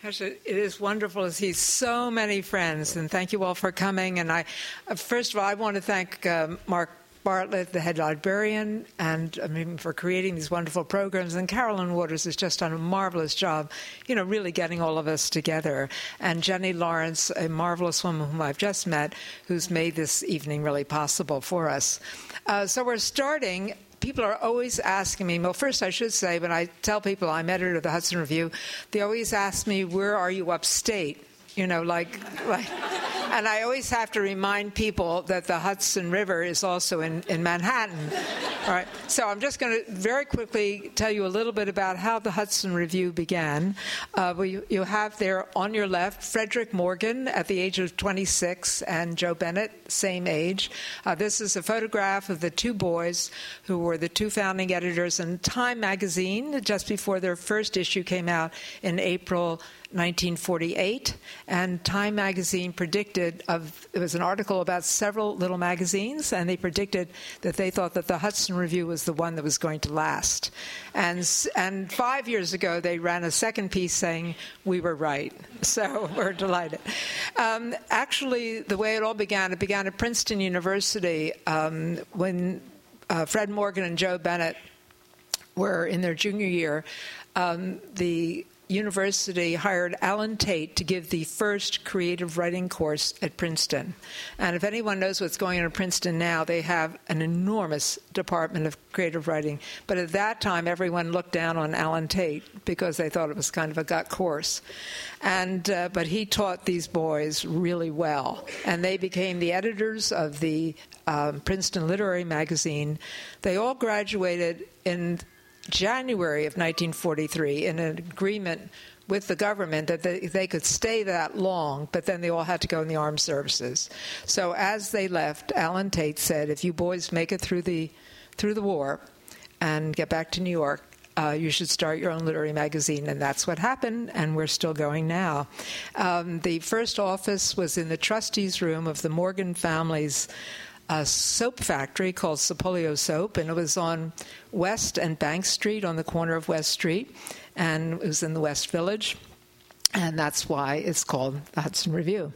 Gosh, it is wonderful to see so many friends, and thank you all for coming. And first of all, I want to thank Mark Bartlett, the head librarian, and for creating these wonderful programs. And Carolyn Waters has just done a marvelous job, really getting all of us together. And Jenny Lawrence, a marvelous woman whom I've just met, who's made this evening really possible for us. So we're starting. People are always asking me, well, first I should say, when I tell people I'm editor of the Hudson Review, they always ask me, where are you upstate? And I always have to remind people that the Hudson River is also in Manhattan. All right. So I'm just going to very quickly tell you a little bit about how the Hudson Review began. You have there on your left Frederick Morgan at the age of 26 and Joe Bennett, same age. This is a photograph of the two boys who were the two founding editors in Time magazine just before their first issue came out in April 1948, and Time magazine predicted it was an article about several little magazines, and they predicted that they thought that the Hudson Review was the one that was going to last. And 5 years ago, they ran a second piece saying we were right. So we're delighted. Actually, the way it all began, it began at Princeton University when Fred Morgan and Joe Bennett were in their junior year. The university hired Alan Tate to give the first creative writing course at Princeton. And if anyone knows what's going on at Princeton now, they have an enormous department of creative writing. But at that time, everyone looked down on Alan Tate because they thought it was kind of a gut course. But he taught these boys really well. And they became the editors of the Princeton Literary Magazine. They all graduated in January of 1943 in an agreement with the government that they could stay that long, but then they all had to go in the armed services. So as they left, Alan Tate said, if you boys make it through the war and get back to New York, you should start your own literary magazine. And that's what happened, and we're still going now. The first office was in the trustees' room of the Morgan family's a soap factory called Sapolio Soap, and it was on West and Bank Street on the corner of West Street, and it was in the West Village, and that's why it's called the Hudson Review.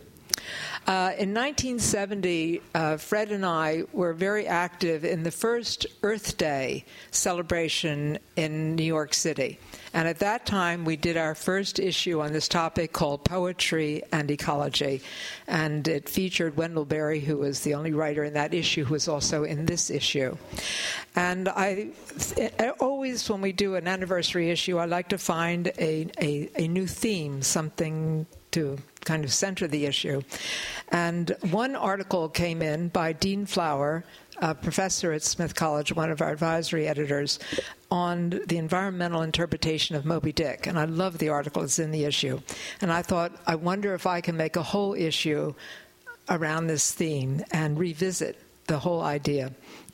In 1970, Fred and I were very active in the first Earth Day celebration in New York City. And at that time, we did our first issue on this topic called Poetry and Ecology. And it featured Wendell Berry, who was the only writer in that issue, who was also in this issue. And I always, when we do an anniversary issue, I like to find a new theme, something to kind of center the issue. And one article came in by Dean Flower, a professor at Smith College, one of our advisory editors, on the environmental interpretation of Moby Dick. And I love the article. It's in the issue. And I thought, I wonder if I can make a whole issue around this theme and revisit the whole idea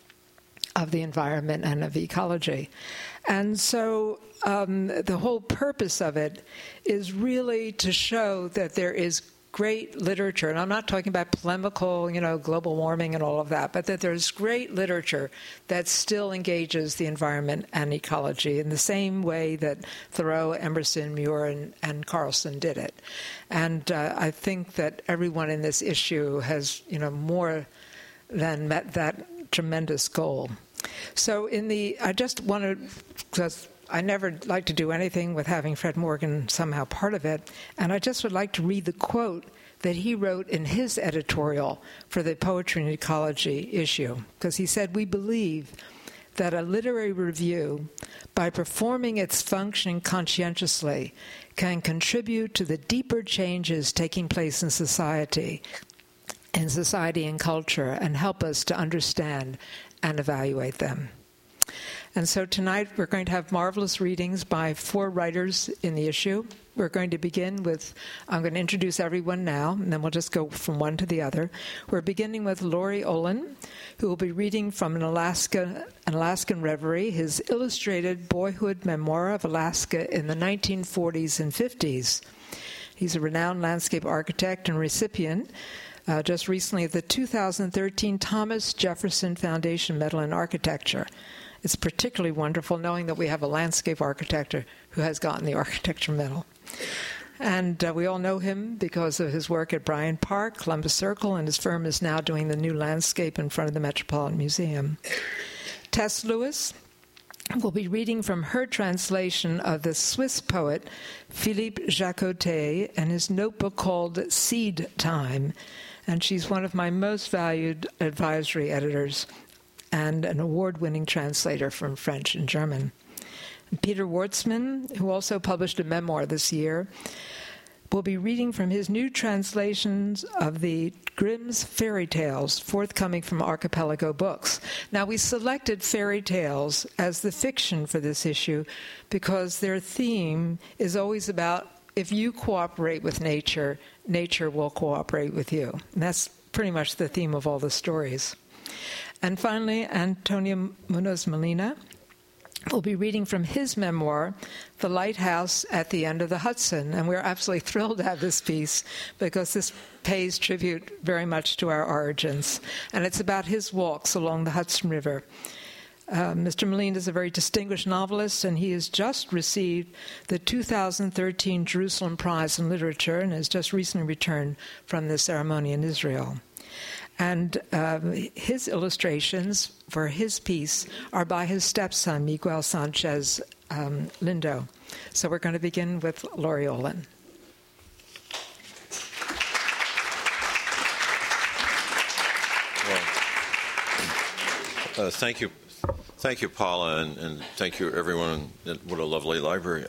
of the environment and of ecology. And so the whole purpose of it is really to show that there is great literature, and I'm not talking about polemical, global warming and all of that, but that there's great literature that still engages the environment and ecology in the same way that Thoreau, Emerson, Muir, and Carlson did it. And I think that everyone in this issue has, more than met that tremendous goal. So I just wanted, because I never like to do anything with having Fred Morgan somehow part of it, and I just would like to read the quote that he wrote in his editorial for the Poetry and Ecology issue, because he said, "We believe that a literary review, by performing its function conscientiously, can contribute to the deeper changes taking place in society and culture, and help us to understand and evaluate them." And so tonight we're going to have marvelous readings by 4 writers in the issue. We're going to begin with, I'm going to introduce everyone now, and then we'll just go from one to the other. We're beginning with Laurie Olin, who will be reading from an Alaskan Reverie, his illustrated boyhood memoir of Alaska in the 1940s and 50s. He's a renowned landscape architect and recipient just recently of the 2013 Thomas Jefferson Foundation Medal in Architecture. It's particularly wonderful knowing that we have a landscape architect who has gotten the architecture medal. And we all know him because of his work at Bryant Park, Columbus Circle, and his firm is now doing the new landscape in front of the Metropolitan Museum. Tess Lewis will be reading from her translation of the Swiss poet Philippe Jacotet and his notebook called Seed Time. And she's one of my most valued advisory editors and an award-winning translator from French and German. Peter Wartzman, who also published a memoir this year, will be reading from his new translations of the Grimm's fairy tales, forthcoming from Archipelago Books. Now, we selected fairy tales as the fiction for this issue because their theme is always about if you cooperate with nature, nature will cooperate with you. And that's pretty much the theme of all the stories. And finally, Antonio Munoz Molina will be reading from his memoir, The Lighthouse at the End of the Hudson. And we're absolutely thrilled to have this piece because this pays tribute very much to our origins. And it's about his walks along the Hudson River. Mr. Molina is a very distinguished novelist, and he has just received the 2013 Jerusalem Prize in Literature and has just recently returned from the ceremony in Israel. And his illustrations for his piece are by his stepson, Miguel Sanchez Lindo. So we're going to begin with Laurie Olin. Well, thank you. Thank you, Paula, and thank you, everyone. What a lovely library.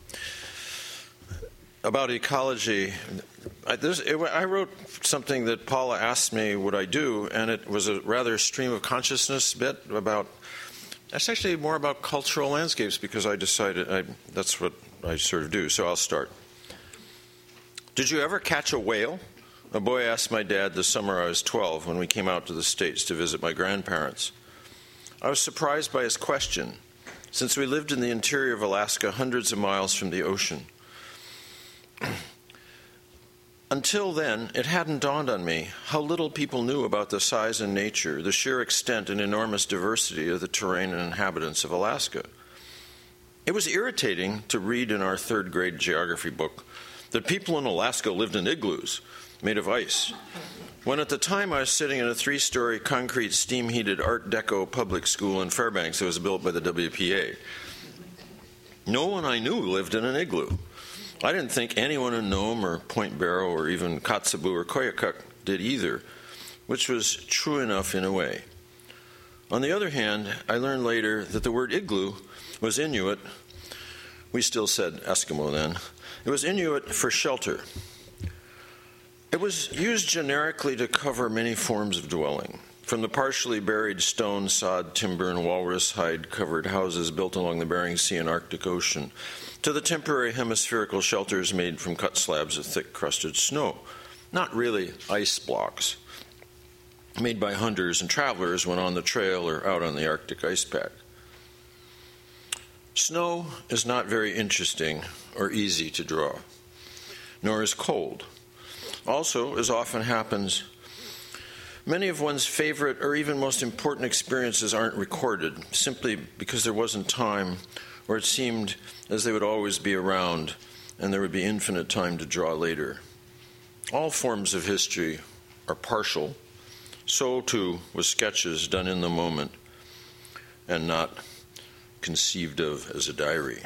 About ecology, I wrote something that Paula asked me would I do, and it was a rather stream of consciousness bit about, it's actually more about cultural landscapes because I decided that's what I sort of do, so I'll start. Did you ever catch a whale? A boy asked my dad the summer I was 12 when we came out to the States to visit my grandparents. I was surprised by his question, since we lived in the interior of Alaska, hundreds of miles from the ocean. Until then, it hadn't dawned on me how little people knew about the size and nature, the sheer extent and enormous diversity of the terrain and inhabitants of Alaska. It was irritating to read in our third-grade geography book that people in Alaska lived in igloos made of ice, when at the time I was sitting in a 3-story concrete steam-heated Art Deco public school in Fairbanks that was built by the WPA. No one I knew lived in an igloo. I didn't think anyone in Nome or Point Barrow or even Kotzebue or Koyukuk did either, which was true enough in a way. On the other hand, I learned later that the word igloo was Inuit. We still said Eskimo then. It was Inuit for shelter. It was used generically to cover many forms of dwelling, from the partially buried stone, sod, timber, and walrus hide-covered houses built along the Bering Sea and Arctic Ocean, to the temporary hemispherical shelters made from cut slabs of thick-crusted snow, not really ice blocks, made by hunters and travelers when on the trail or out on the Arctic ice pack. Snow is not very interesting or easy to draw, nor is cold. Also, as often happens, many of one's favorite or even most important experiences aren't recorded simply because there wasn't time or it seemed as they would always be around and there would be infinite time to draw later. All forms of history are partial, so too with sketches done in the moment and not conceived of as a diary.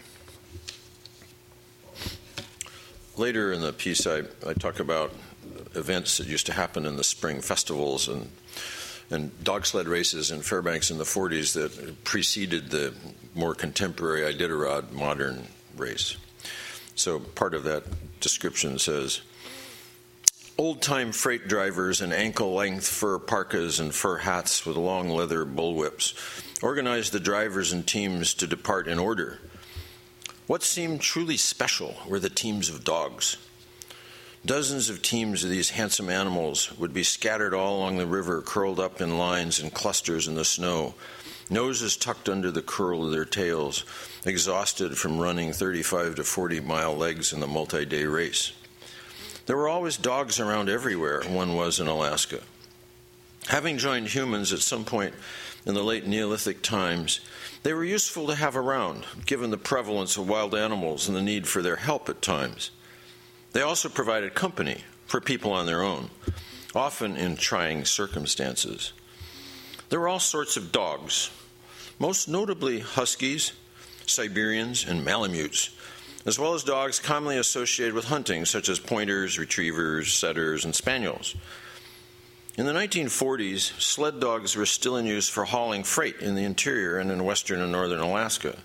Later in the piece, I talk about events that used to happen in the spring festivals and dog sled races in Fairbanks in the 40s that preceded the more contemporary Iditarod modern race. So part of that description says, old-time freight drivers in ankle-length fur parkas and fur hats with long leather bullwhips organized the drivers and teams to depart in order. What seemed truly special were the teams of dogs. Dozens of teams of these handsome animals would be scattered all along the river, curled up in lines and clusters in the snow, noses tucked under the curl of their tails, exhausted from running 35 to 40-mile legs in the multi-day race. There were always dogs around everywhere, one was in Alaska. Having joined humans at some point in the late Neolithic times, they were useful to have around, given the prevalence of wild animals and the need for their help at times. They also provided company for people on their own, often in trying circumstances. There were all sorts of dogs, most notably huskies, Siberians, and Malamutes, as well as dogs commonly associated with hunting, such as pointers, retrievers, setters, and spaniels. In the 1940s, sled dogs were still in use for hauling freight in the interior and in western and northern Alaska.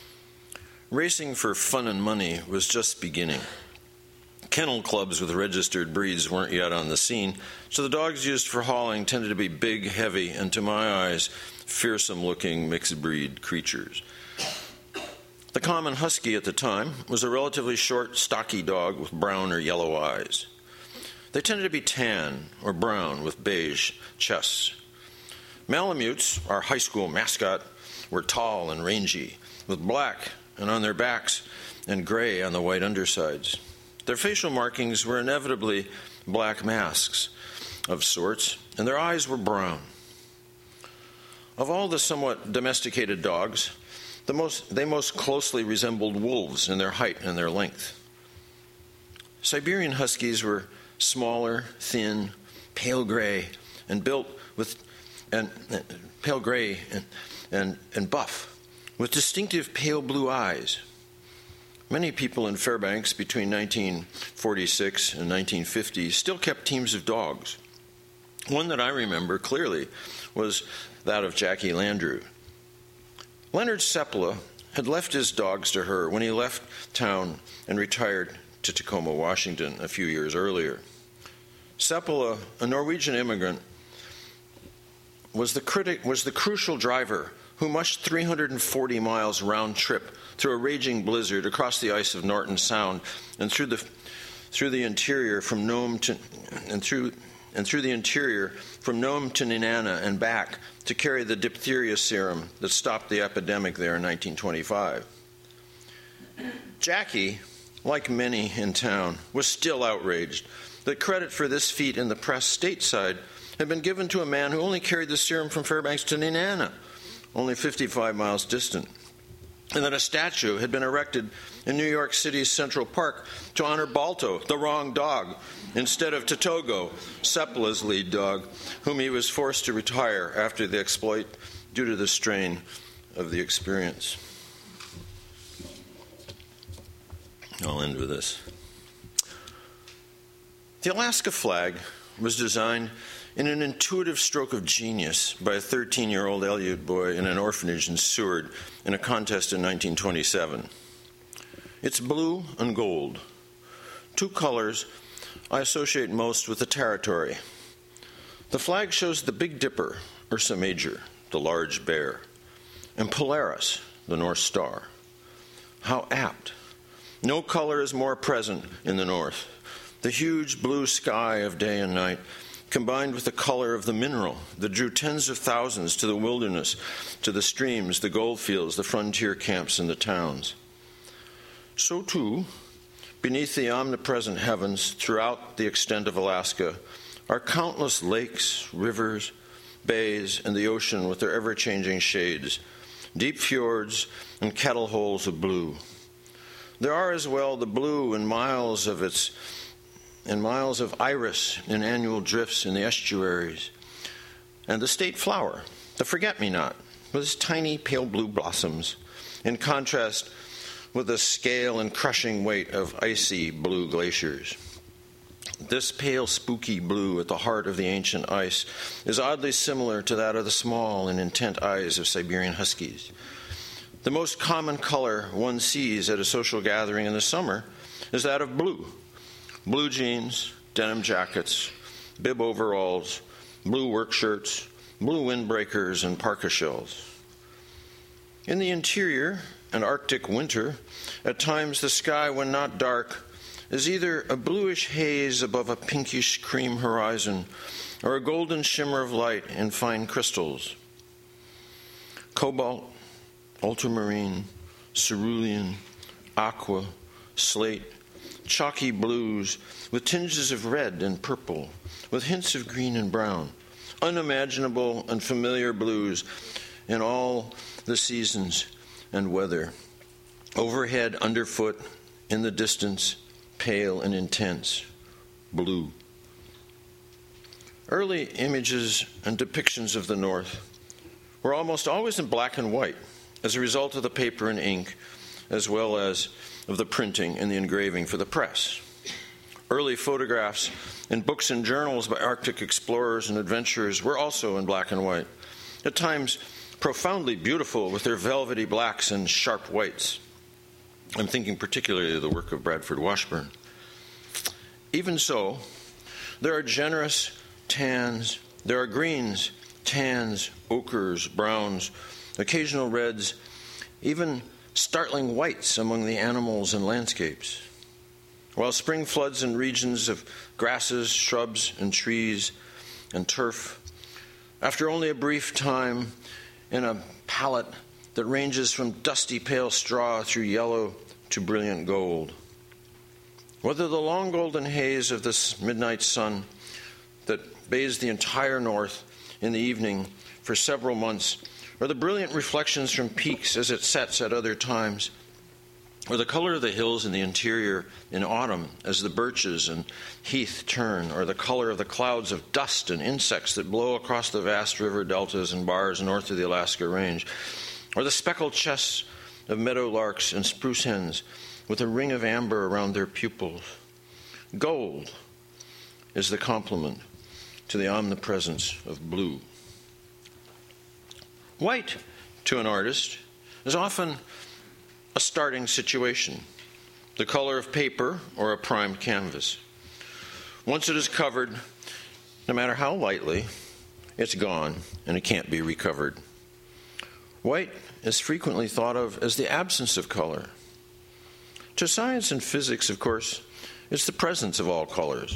Racing for fun and money was just beginning. Kennel clubs with registered breeds weren't yet on the scene, so the dogs used for hauling tended to be big, heavy, and to my eyes, fearsome-looking mixed-breed creatures. The common husky at the time was a relatively short, stocky dog with brown or yellow eyes. They tended to be tan or brown with beige chests. Malamutes, our high school mascot, were tall and rangy, with black and on their backs and gray on the white undersides. Their facial markings were inevitably black masks of sorts, and their eyes were brown. Of all the somewhat domesticated dogs, they most closely resembled wolves in their height and their length. Siberian huskies were smaller, thin, pale gray, and built with pale gray and buff, with distinctive pale blue eyes. Many people in Fairbanks between 1946 and 1950 still kept teams of dogs. One that I remember clearly was that of Jackie Landrew. Leonard Seppala had left his dogs to her when he left town and retired to Tacoma, Washington, a few years earlier. Seppala, a Norwegian immigrant, was the crucial driver who mushed 340 miles round trip through a raging blizzard across the ice of Norton Sound and through the interior from Nome to Nenana and back to carry the diphtheria serum that stopped the epidemic there in 1925. Jackie, like many in town, was still outraged that credit for this feat in the press stateside had been given to a man who only carried the serum from Fairbanks to Nenana, only 55 miles distant, and that a statue had been erected in New York City's Central Park to honor Balto, the wrong dog, instead of Totogo, Seppala's lead dog, whom he was forced to retire after the exploit due to the strain of the experience. I'll end with this. The Alaska flag was designed in an intuitive stroke of genius by a 13-year-old Aleut boy in an orphanage in Seward in a contest in 1927. It's blue and gold, two colors I associate most with the territory. The flag shows the Big Dipper, Ursa Major, the large bear, and Polaris, the North Star. How apt. No color is more present in the north. The huge blue sky of day and night, combined with the color of the mineral that drew tens of thousands to the wilderness, to the streams, the gold fields, the frontier camps, and the towns. So too, beneath the omnipresent heavens throughout the extent of Alaska are countless lakes, rivers, bays, and the ocean with their ever-changing shades, deep fjords and kettle holes of blue. There are as well the blue in miles of iris in annual drifts in the estuaries, and the state flower, the forget-me-not, with its tiny pale blue blossoms, in contrast with the scale and crushing weight of icy blue glaciers. This pale, spooky blue at the heart of the ancient ice is oddly similar to that of the small and intent eyes of Siberian huskies. The most common color one sees at a social gathering in the summer is that of blue. Blue jeans, denim jackets, bib overalls, blue work shirts, blue windbreakers, and parka shells. In the interior and Arctic winter, at times the sky, when not dark, is either a bluish haze above a pinkish cream horizon or a golden shimmer of light in fine crystals. Cobalt, ultramarine, cerulean, aqua, slate, chalky blues with tinges of red and purple, with hints of green and brown, unimaginable and familiar blues in all the seasons and weather. Overhead, underfoot, in the distance, pale and intense, blue. Early images and depictions of the North were almost always in black and white as a result of the paper and ink, as well as of the printing and the engraving for the press. Early photographs in books and journals by Arctic explorers and adventurers were also in black and white, at times profoundly beautiful with their velvety blacks and sharp whites. I'm thinking particularly of the work of Bradford Washburn. Even so, there are generous tans, there are greens, tans, ochres, browns, occasional reds, even startling whites among the animals and landscapes. While spring floods in regions of grasses, shrubs, and trees and turf, after only a brief time in a palette that ranges from dusty pale straw through yellow to brilliant gold. Whether the long golden haze of this midnight sun that bathes the entire north in the evening for several months, or the brilliant reflections from peaks as it sets at other times, or the color of the hills in the interior in autumn as the birches and heath turn, or the color of the clouds of dust and insects that blow across the vast river deltas and bars north of the Alaska Range, or the speckled chests of meadow larks and spruce hens with a ring of amber around their pupils. Gold is the complement to the omnipresence of blue. White, to an artist, is often a starting situation, the color of paper or a primed canvas. Once it is covered, no matter how lightly, it's gone and it can't be recovered. White is frequently thought of as the absence of color. To science and physics, of course, it's the presence of all colors,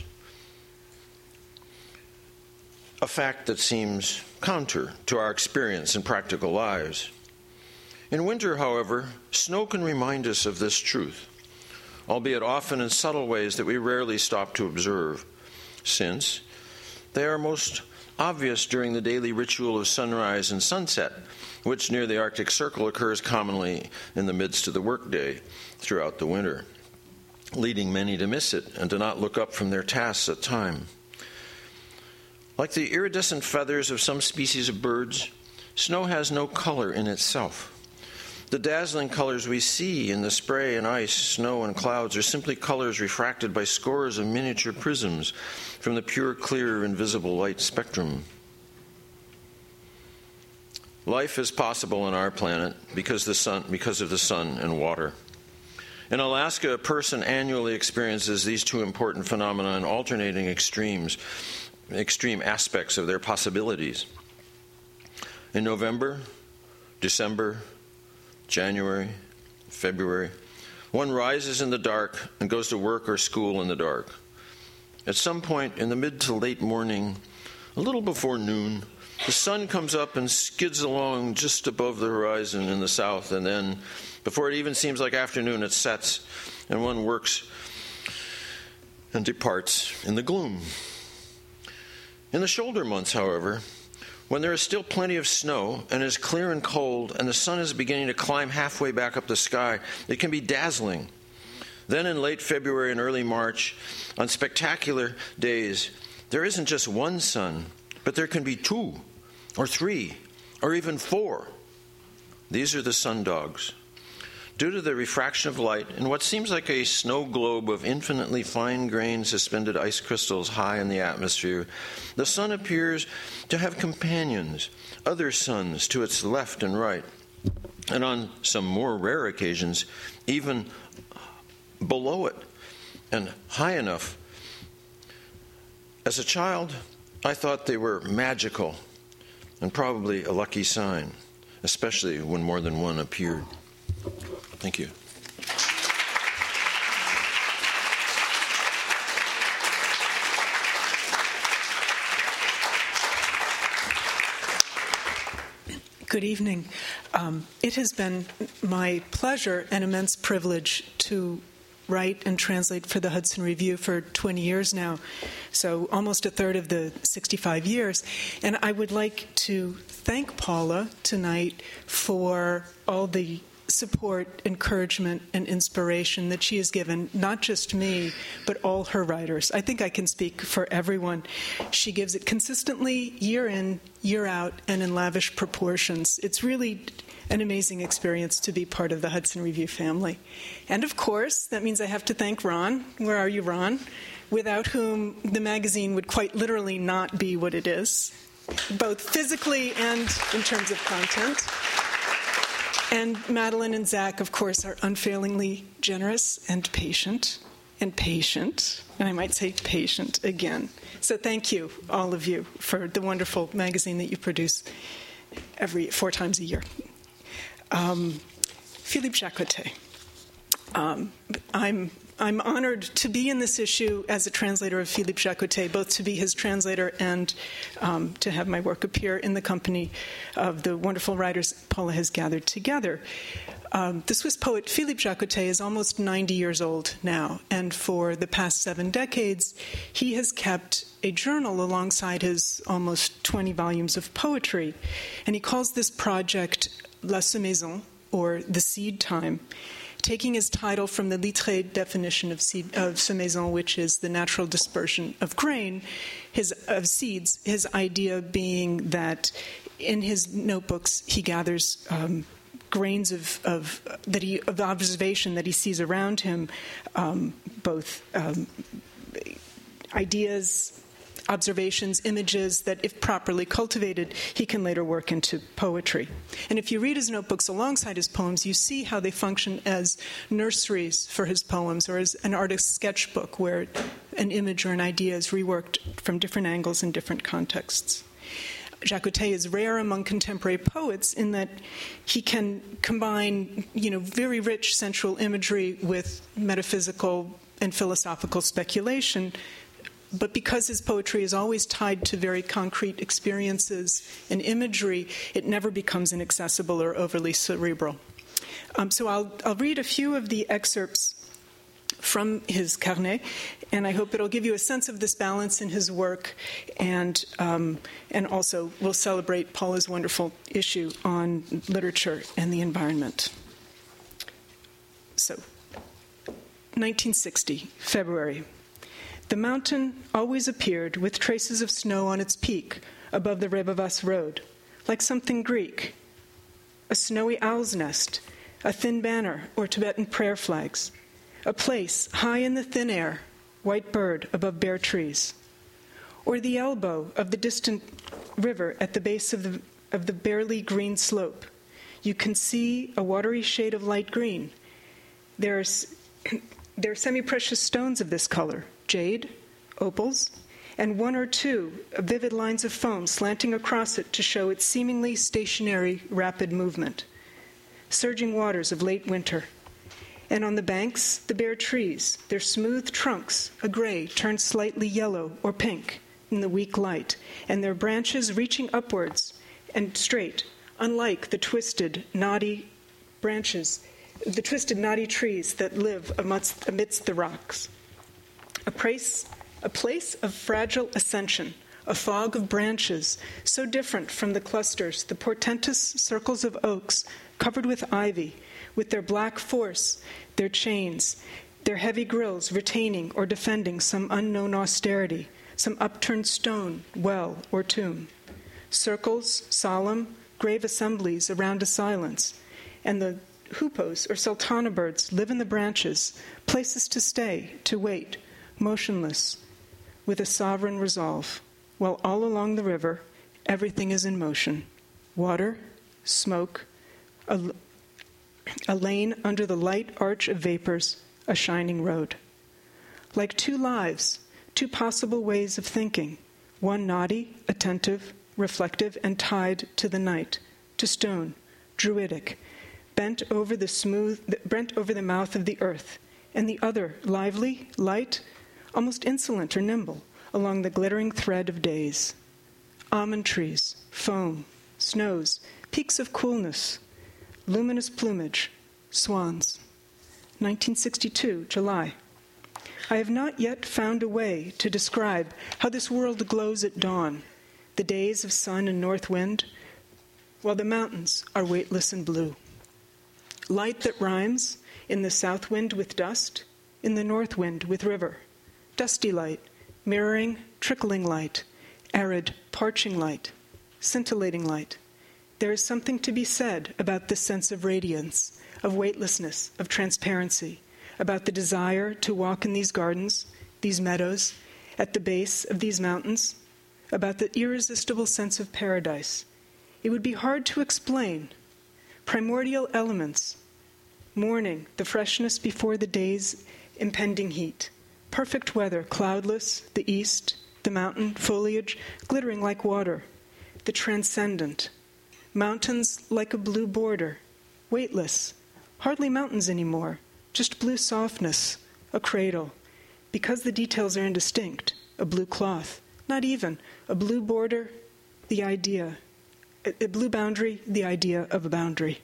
a fact that seems counter to our experience in practical lives. In winter, however, snow can remind us of this truth, albeit often in subtle ways that we rarely stop to observe, since they are most obvious during the daily ritual of sunrise and sunset, which near the Arctic Circle occurs commonly in the midst of the workday throughout the winter, leading many to miss it and to not look up from their tasks at time. Like the iridescent feathers of some species of birds, snow has no color in itself. The dazzling colors we see in the spray and ice, snow and clouds are simply colors refracted by scores of miniature prisms from the pure, clear, invisible light spectrum. Life is possible on our planet because of the sun and water. In Alaska, a person annually experiences these two important phenomena in alternating extreme aspects of their possibilities. In November, December, January, February, one rises in the dark and goes to work or school in the dark. At some point in the mid to late morning, a little before noon, the sun comes up and skids along just above the horizon in the south, and then, before it even seems like afternoon, it sets, and one works and departs in the gloom. In the shoulder months, however, when there is still plenty of snow and is clear and cold and the sun is beginning to climb halfway back up the sky, it can be dazzling. Then in late February and early March, on spectacular days, there isn't just one sun, but there can be 2 or 3 or even 4. These are the sundogs. Due to the refraction of light in what seems like a snow globe of infinitely fine-grained suspended ice crystals high in the atmosphere, the sun appears to have companions, other suns to its left and right, and on some more rare occasions, even below it and high enough. As a child, I thought they were magical and probably a lucky sign, especially when more than one appeared. Thank you. Good evening. It has been my pleasure and immense privilege to write and translate for the Hudson Review for 20 years now, so almost a third of the 65 years. And I would like to thank Paula tonight for all the support, encouragement, and inspiration that she has given, not just me, but all her writers. I think I can speak for everyone. She gives it consistently, year in, year out, and in lavish proportions. It's really an amazing experience to be part of the Hudson Review family. And of course, that means I have to thank Ron. Where are you, Ron? Without whom the magazine would quite literally not be what it is, both physically and in terms of content. And Madeline and Zach, of course, are unfailingly generous and patient, and I might say patient again. So thank you, all of you, for the wonderful magazine that you produce 4 times a year. Philippe Jacotet. I'm honored to be in this issue as a translator of Philippe Jacotet, both to be his translator and to have my work appear in the company of the wonderful writers Paula has gathered together. The Swiss poet Philippe Jacotet is almost 90 years old now, and for the past 7 decades, he has kept a journal alongside his almost 20 volumes of poetry, and he calls this project La Semaison, or The Seed Time, taking his title from the Littré definition of semaison, which is the natural dispersion of grain, of seeds, his idea being that in his notebooks he gathers grains of observation that he sees around him, both ideas, observations, images that, if properly cultivated, he can later work into poetry. And if you read his notebooks alongside his poems, you see how they function as nurseries for his poems, or as an artist's sketchbook where an image or an idea is reworked from different angles and different contexts. Jacotet is rare among contemporary poets in that he can combine, very rich sensual imagery with metaphysical and philosophical speculation. But because his poetry is always tied to very concrete experiences and imagery, it never becomes inaccessible or overly cerebral. So I'll read a few of the excerpts from his carnet, and I hope it'll give you a sense of this balance in his work, and also we'll celebrate Paula's wonderful issue on literature and the environment. So, 1960, February. The mountain always appeared with traces of snow on its peak above the Rebavas road, like something Greek. A snowy owl's nest, a thin banner or Tibetan prayer flags, a place high in the thin air, white bird above bare trees. Or the elbow of the distant river at the base of the barely green slope. You can see a watery shade of light green. There are semi-precious stones of this color, jade, opals, and 1 or 2 vivid lines of foam slanting across it to show its seemingly stationary, rapid movement. Surging waters of late winter. And on the banks, the bare trees, their smooth trunks, a gray turned slightly yellow or pink in the weak light, and their branches reaching upwards and straight, unlike the twisted, knotty branches, the twisted, knotty trees that live amidst the rocks. A place of fragile ascension, a fog of branches, so different from the clusters, the portentous circles of oaks covered with ivy, with their black force, their chains, their heavy grills retaining or defending some unknown austerity, some upturned stone, well, or tomb. Circles, solemn, grave assemblies around a silence, and the hoopoes or sultana birds live in the branches, places to stay, to wait, motionless, with a sovereign resolve, while all along the river, everything is in motion. Water, smoke, a lane under the light arch of vapors, a shining road. Like 2 lives, 2 possible ways of thinking, one naughty, attentive, reflective, and tied to the night, to stone, druidic, bent over the mouth of the earth, and the other lively, light, almost insolent or nimble, along the glittering thread of days. Almond trees, foam, snows, peaks of coolness, luminous plumage, swans. 1962, July. I have not yet found a way to describe how this world glows at dawn, the days of sun and north wind, while the mountains are weightless and blue. Light that rhymes, in the south wind with dust, in the north wind with river. Dusty light, mirroring, trickling light, arid, parching light, scintillating light. There is something to be said about this sense of radiance, of weightlessness, of transparency, about the desire to walk in these gardens, these meadows, at the base of these mountains, about the irresistible sense of paradise. It would be hard to explain. Primordial elements, morning, the freshness before the day's impending heat, perfect weather, cloudless, the east, the mountain, foliage, glittering like water, the transcendent, mountains like a blue border, weightless, hardly mountains anymore, just blue softness, a cradle, because the details are indistinct, a blue cloth, not even, a blue border, the idea, a blue boundary, the idea of a boundary.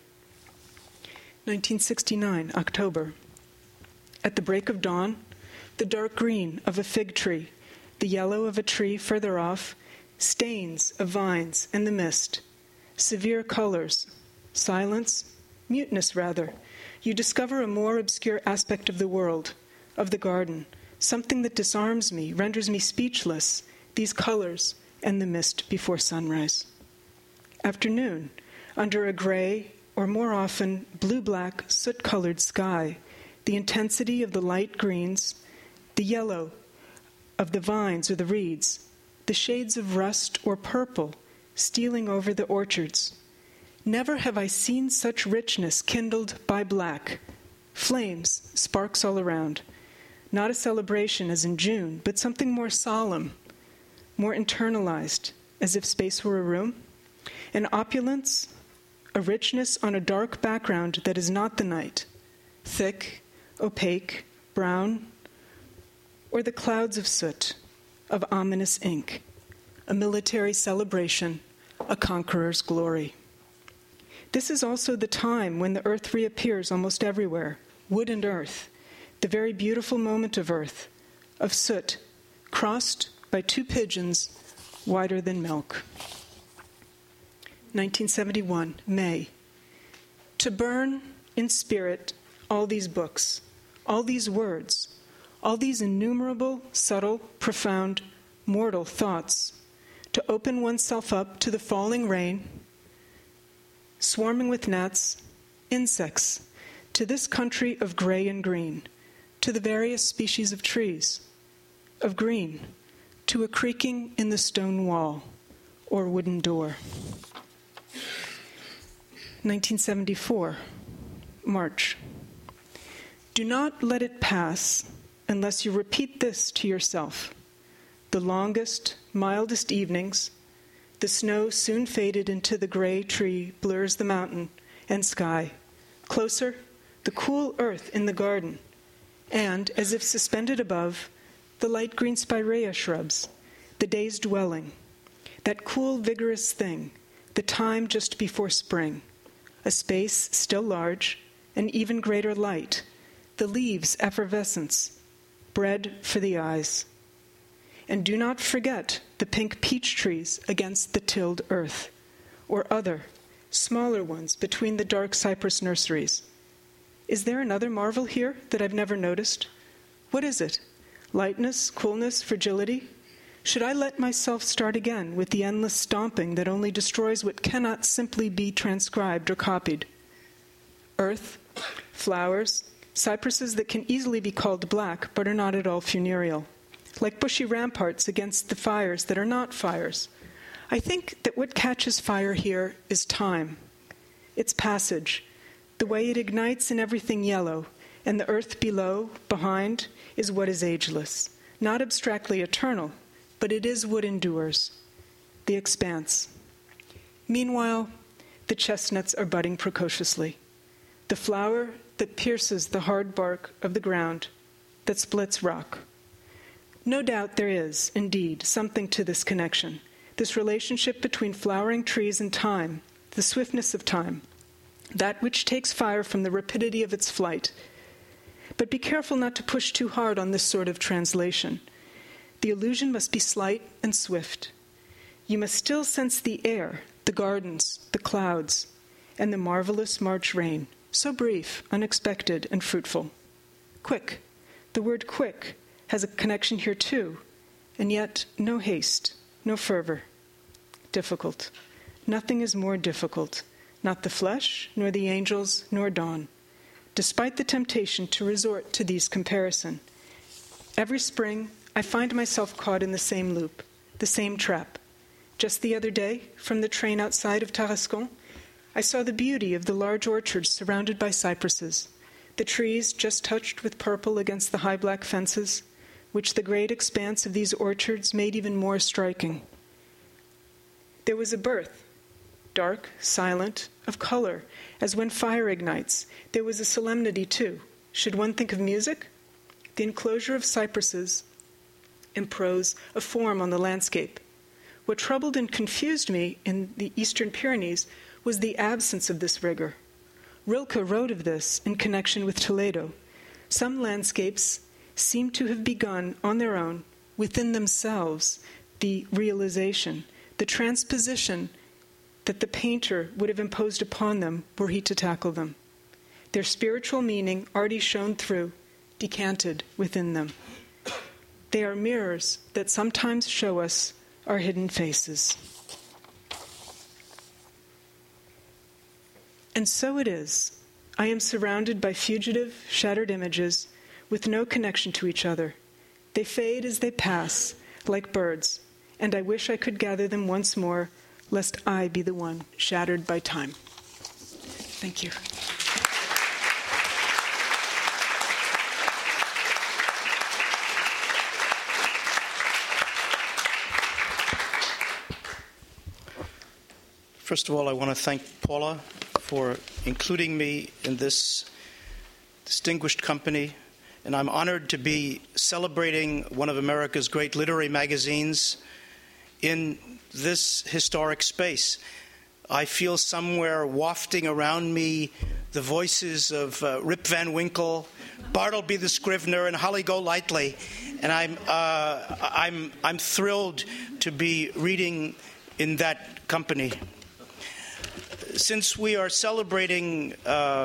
1969, October. At the break of dawn, the dark green of a fig tree, the yellow of a tree further off, stains of vines and the mist, severe colors, silence, muteness rather. You discover a more obscure aspect of the world, of the garden, something that disarms me, renders me speechless, these colors and the mist before sunrise. Afternoon, under a gray, or more often blue-black, soot-colored sky, the intensity of the light greens, the yellow of the vines or the reeds, the shades of rust or purple stealing over the orchards. Never have I seen such richness kindled by black. Flames, sparks all around. Not a celebration as in June, but something more solemn, more internalized, as if space were a room. An opulence, a richness on a dark background that is not the night, thick, opaque, brown, or the clouds of soot, of ominous ink, a military celebration, a conqueror's glory. This is also the time when the earth reappears almost everywhere, wood and earth, the very beautiful moment of earth, of soot, crossed by two pigeons wider than milk. 1971, May. To burn in spirit all these books, all these words, all these innumerable, subtle, profound, mortal thoughts, to open oneself up to the falling rain, swarming with gnats, insects, to this country of gray and green, to the various species of trees, of green, to a creaking in the stone wall or wooden door. 1974, March. Do not let it pass unless you repeat this to yourself. The longest, mildest evenings, the snow soon faded into the gray tree blurs the mountain and sky. Closer, the cool earth in the garden, and, as if suspended above, the light green spirea shrubs, the day's dwelling, that cool, vigorous thing, the time just before spring, a space still large, an even greater light, the leaves' effervescence, bread for the eyes. And do not forget the pink peach trees against the tilled earth, or other, smaller ones between the dark cypress nurseries. Is there another marvel here that I've never noticed? What is it? Lightness, coolness, fragility? Should I let myself start again with the endless stomping that only destroys what cannot simply be transcribed or copied? Earth, flowers, cypresses that can easily be called black but are not at all funereal, like bushy ramparts against the fires that are not fires. I think that what catches fire here is time, its passage, the way it ignites in everything yellow, and the earth below, behind, is what is ageless, not abstractly eternal, but it is what endures, the expanse. Meanwhile, the chestnuts are budding precociously. The flower that pierces the hard bark of the ground, that splits rock. No doubt there is, indeed, something to this connection, this relationship between flowering trees and time, the swiftness of time, that which takes fire from the rapidity of its flight. But be careful not to push too hard on this sort of translation. The illusion must be slight and swift. You must still sense the air, the gardens, the clouds, and the marvelous March rain, so brief, unexpected, and fruitful. Quick. The word quick has a connection here too, and yet no haste, no fervor. Difficult. Nothing is more difficult, not the flesh, nor the angels, nor dawn, despite the temptation to resort to these comparisons. Every spring, I find myself caught in the same loop, the same trap. Just the other day, from the train outside of Tarascon, I saw the beauty of the large orchards surrounded by cypresses, the trees just touched with purple against the high black fences, which the great expanse of these orchards made even more striking. There was a birth, dark, silent, of color, as when fire ignites. There was a solemnity, too. Should one think of music? The enclosure of cypresses impose a form on the landscape. What troubled and confused me in the Eastern Pyrenees was the absence of this rigor. Rilke wrote of this in connection with Toledo. Some landscapes seem to have begun on their own, within themselves, the realization, the transposition that the painter would have imposed upon them were he to tackle them. Their spiritual meaning already shone through, decanted within them. They are mirrors that sometimes show us our hidden faces. And so it is. I am surrounded by fugitive, shattered images with no connection to each other. They fade as they pass, like birds, and I wish I could gather them once more, lest I be the one shattered by time. Thank you. First of all, I want to thank Paula for including me in this distinguished company, and I'm honored to be celebrating one of America's great literary magazines in this historic space. I feel somewhere wafting around me the voices of Rip Van Winkle, Bartleby the Scrivener, and Holly Golightly, and I'm thrilled to be reading in that company. Since we are celebrating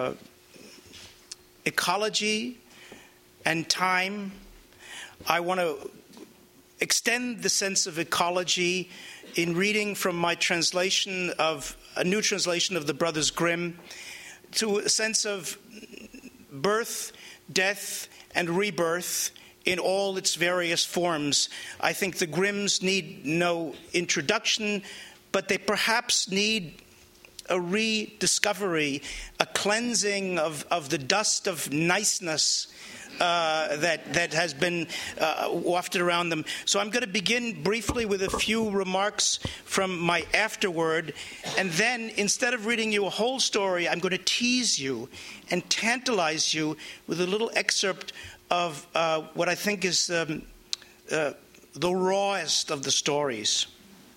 ecology and time, I want to extend the sense of ecology in reading from my translation of a new translation of the Brothers Grimm to a sense of birth, death, and rebirth in all its various forms. I think the Grimms need no introduction, but they perhaps need a rediscovery, a cleansing of the dust of niceness that has been wafted around them. So I'm going to begin briefly with a few remarks from my afterword, and then instead of reading you a whole story, I'm going to tease you and tantalize you with a little excerpt of what I think is the rawest of the stories.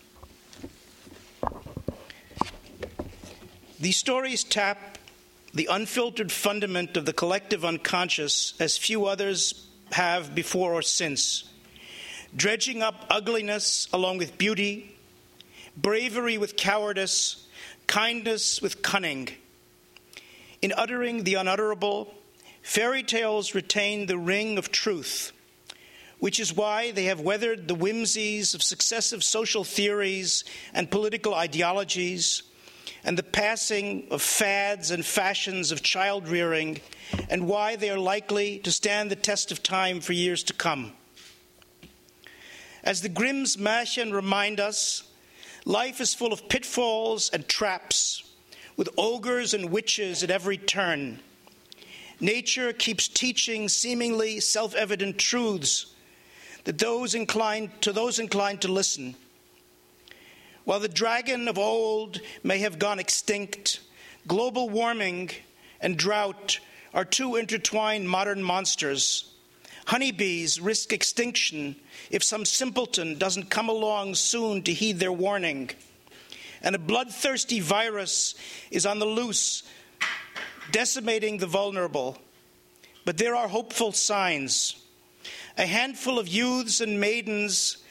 These stories tap the unfiltered fundament of the collective unconscious as few others have before or since, dredging up ugliness along with beauty, bravery with cowardice, kindness with cunning. In uttering the unutterable, fairy tales retain the ring of truth, which is why they have weathered the whimsies of successive social theories and political ideologies, and the passing of fads and fashions of child-rearing, and why they are likely to stand the test of time for years to come. As the Grimm's Märchen remind us, life is full of pitfalls and traps, with ogres and witches at every turn. Nature keeps teaching seemingly self-evident truths that those inclined to listen. While the dragon of old may have gone extinct, global warming and drought are two intertwined modern monsters. Honeybees risk extinction if some simpleton doesn't come along soon to heed their warning. And a bloodthirsty virus is on the loose, decimating the vulnerable. But there are hopeful signs. A handful of youths and maidens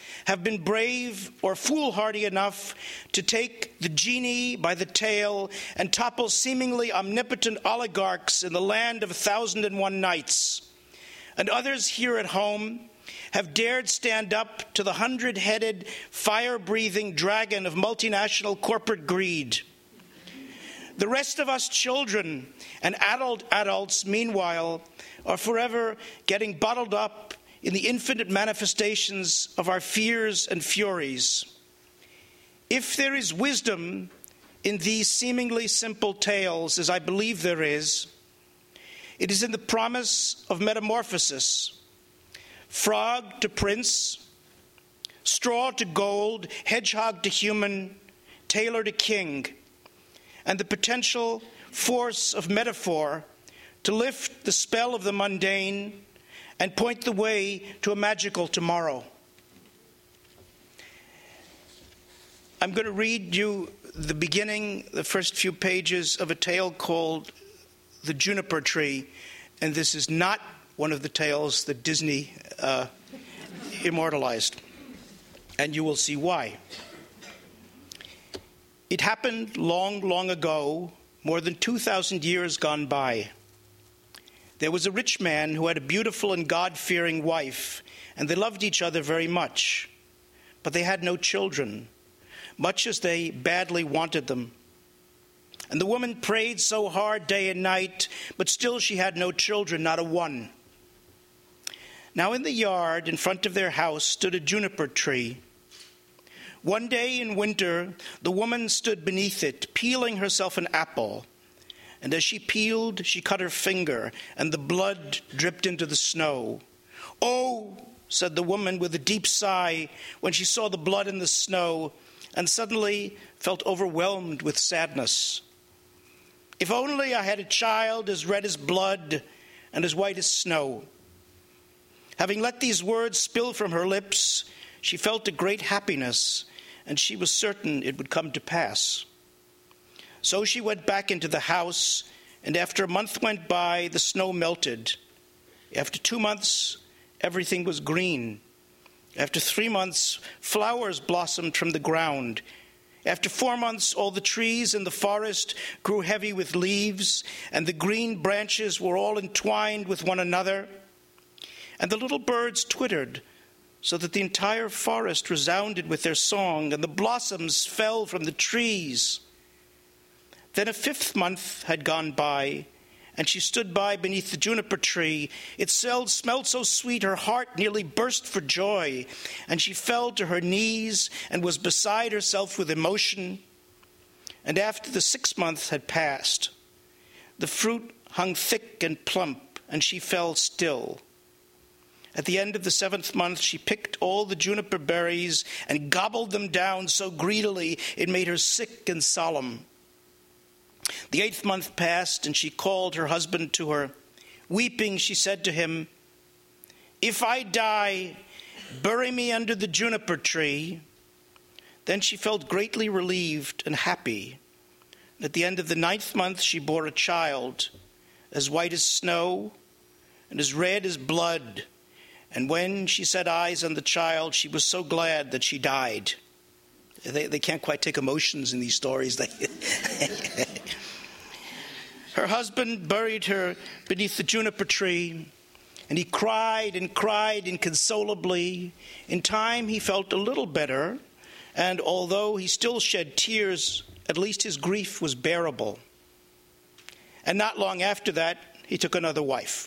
have been brave or foolhardy enough to take the genie by the tail and topple seemingly omnipotent oligarchs in the land of 1,001 nights. And others here at home have dared stand up to the 100-headed, fire-breathing dragon of multinational corporate greed. The rest of us children and adults, meanwhile, are forever getting bottled up in the infinite manifestations of our fears and furies. If there is wisdom in these seemingly simple tales, as I believe there is, it is in the promise of metamorphosis. Frog to prince, straw to gold, hedgehog to human, tailor to king, and the potential force of metaphor to lift the spell of the mundane and point the way to a magical tomorrow. I'm going to read you the beginning, the first few pages of a tale called The Juniper Tree, and this is not one of the tales that Disney immortalized, and you will see why. It happened long, long ago, more than 2,000 years gone by. There was a rich man who had a beautiful and God-fearing wife, and they loved each other very much. But they had no children, much as they badly wanted them. And the woman prayed so hard day and night, but still she had no children, not a one. Now in the yard in front of their house stood a juniper tree. One day in winter, the woman stood beneath it, peeling herself an apple. And as she peeled, she cut her finger, and the blood dripped into the snow. "Oh," said the woman with a deep sigh when she saw the blood in the snow, and suddenly felt overwhelmed with sadness. "If only I had a child as red as blood and as white as snow." Having let these words spill from her lips, she felt a great happiness, and she was certain it would come to pass. So she went back into the house, and after a month went by, the snow melted. After 2 months, everything was green. After 3 months, flowers blossomed from the ground. After 4 months, all the trees in the forest grew heavy with leaves, and the green branches were all entwined with one another. And the little birds twittered, so that the entire forest resounded with their song, and the blossoms fell from the trees. Then a 5th month had gone by, and she stood by beneath the juniper tree. It smelled so sweet, her heart nearly burst for joy, and she fell to her knees and was beside herself with emotion. And after the 6th month had passed, the fruit hung thick and plump, and she fell still. At the end of the 7th month, she picked all the juniper berries and gobbled them down so greedily it made her sick and solemn. The 8th month passed, and she called her husband to her. Weeping, she said to him, "If I die, bury me under the juniper tree." Then she felt greatly relieved and happy. At the end of the 9th month, she bore a child, as white as snow and as red as blood. And when she set eyes on the child, she was so glad that she died. They can't quite take emotions in these stories. Her husband buried her beneath the juniper tree, and he cried and cried inconsolably. In time, he felt a little better, and although he still shed tears, at least his grief was bearable. And not long after that, he took another wife.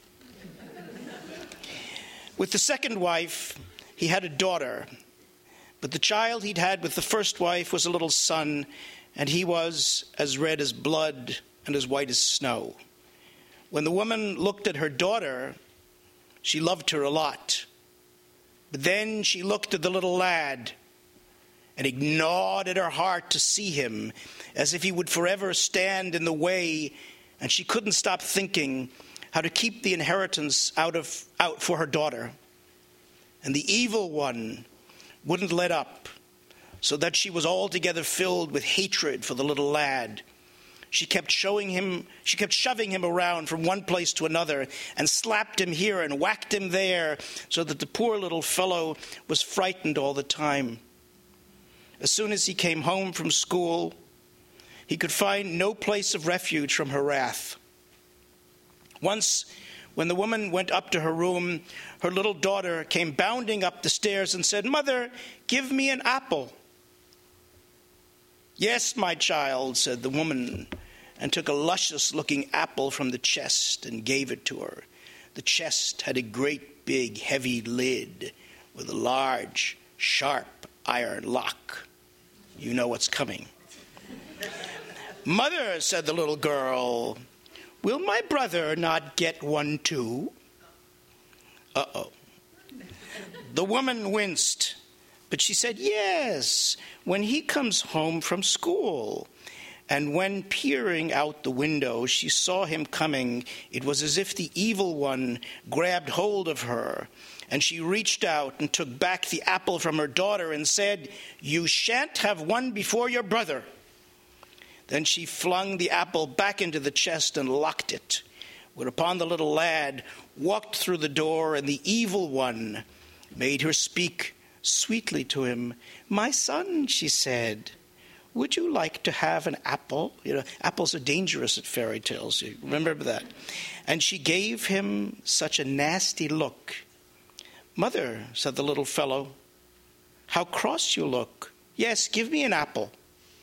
With the second wife, he had a daughter, but the child he'd had with the first wife was a little son, and he was as red as blood and as white as snow. When the woman looked at her daughter, she loved her a lot. But then she looked at the little lad, and it gnawed at her heart to see him, as if he would forever stand in the way, and she couldn't stop thinking how to keep the inheritance out for her daughter. And the evil one wouldn't let up, so that she was altogether filled with hatred for the little lad. She kept shoving him around from one place to another and slapped him here and whacked him there, so that the poor little fellow was frightened all the time. As soon as he came home from school, he could find no place of refuge from her wrath. Once, when the woman went up to her room, her little daughter came bounding up the stairs and said, "Mother, give me an apple." "Yes, my child," said the woman, and took a luscious-looking apple from the chest and gave it to her. The chest had a great big heavy lid with a large, sharp iron lock. You know what's coming. "Mother," said the little girl, "will my brother not get one too?" Uh-oh. The woman winced, but she said, "Yes, when he comes home from school." And when peering out the window, she saw him coming. It was as if the evil one grabbed hold of her, and she reached out and took back the apple from her daughter and said, "You shan't have one before your brother." Then she flung the apple back into the chest and locked it, whereupon the little lad walked through the door, and the evil one made her speak sweetly to him. "My son," she said, "would you like to have an apple?" You know, apples are dangerous at fairy tales. You remember that? And she gave him such a nasty look. "Mother," said the little fellow, "how cross you look. Yes, give me an apple."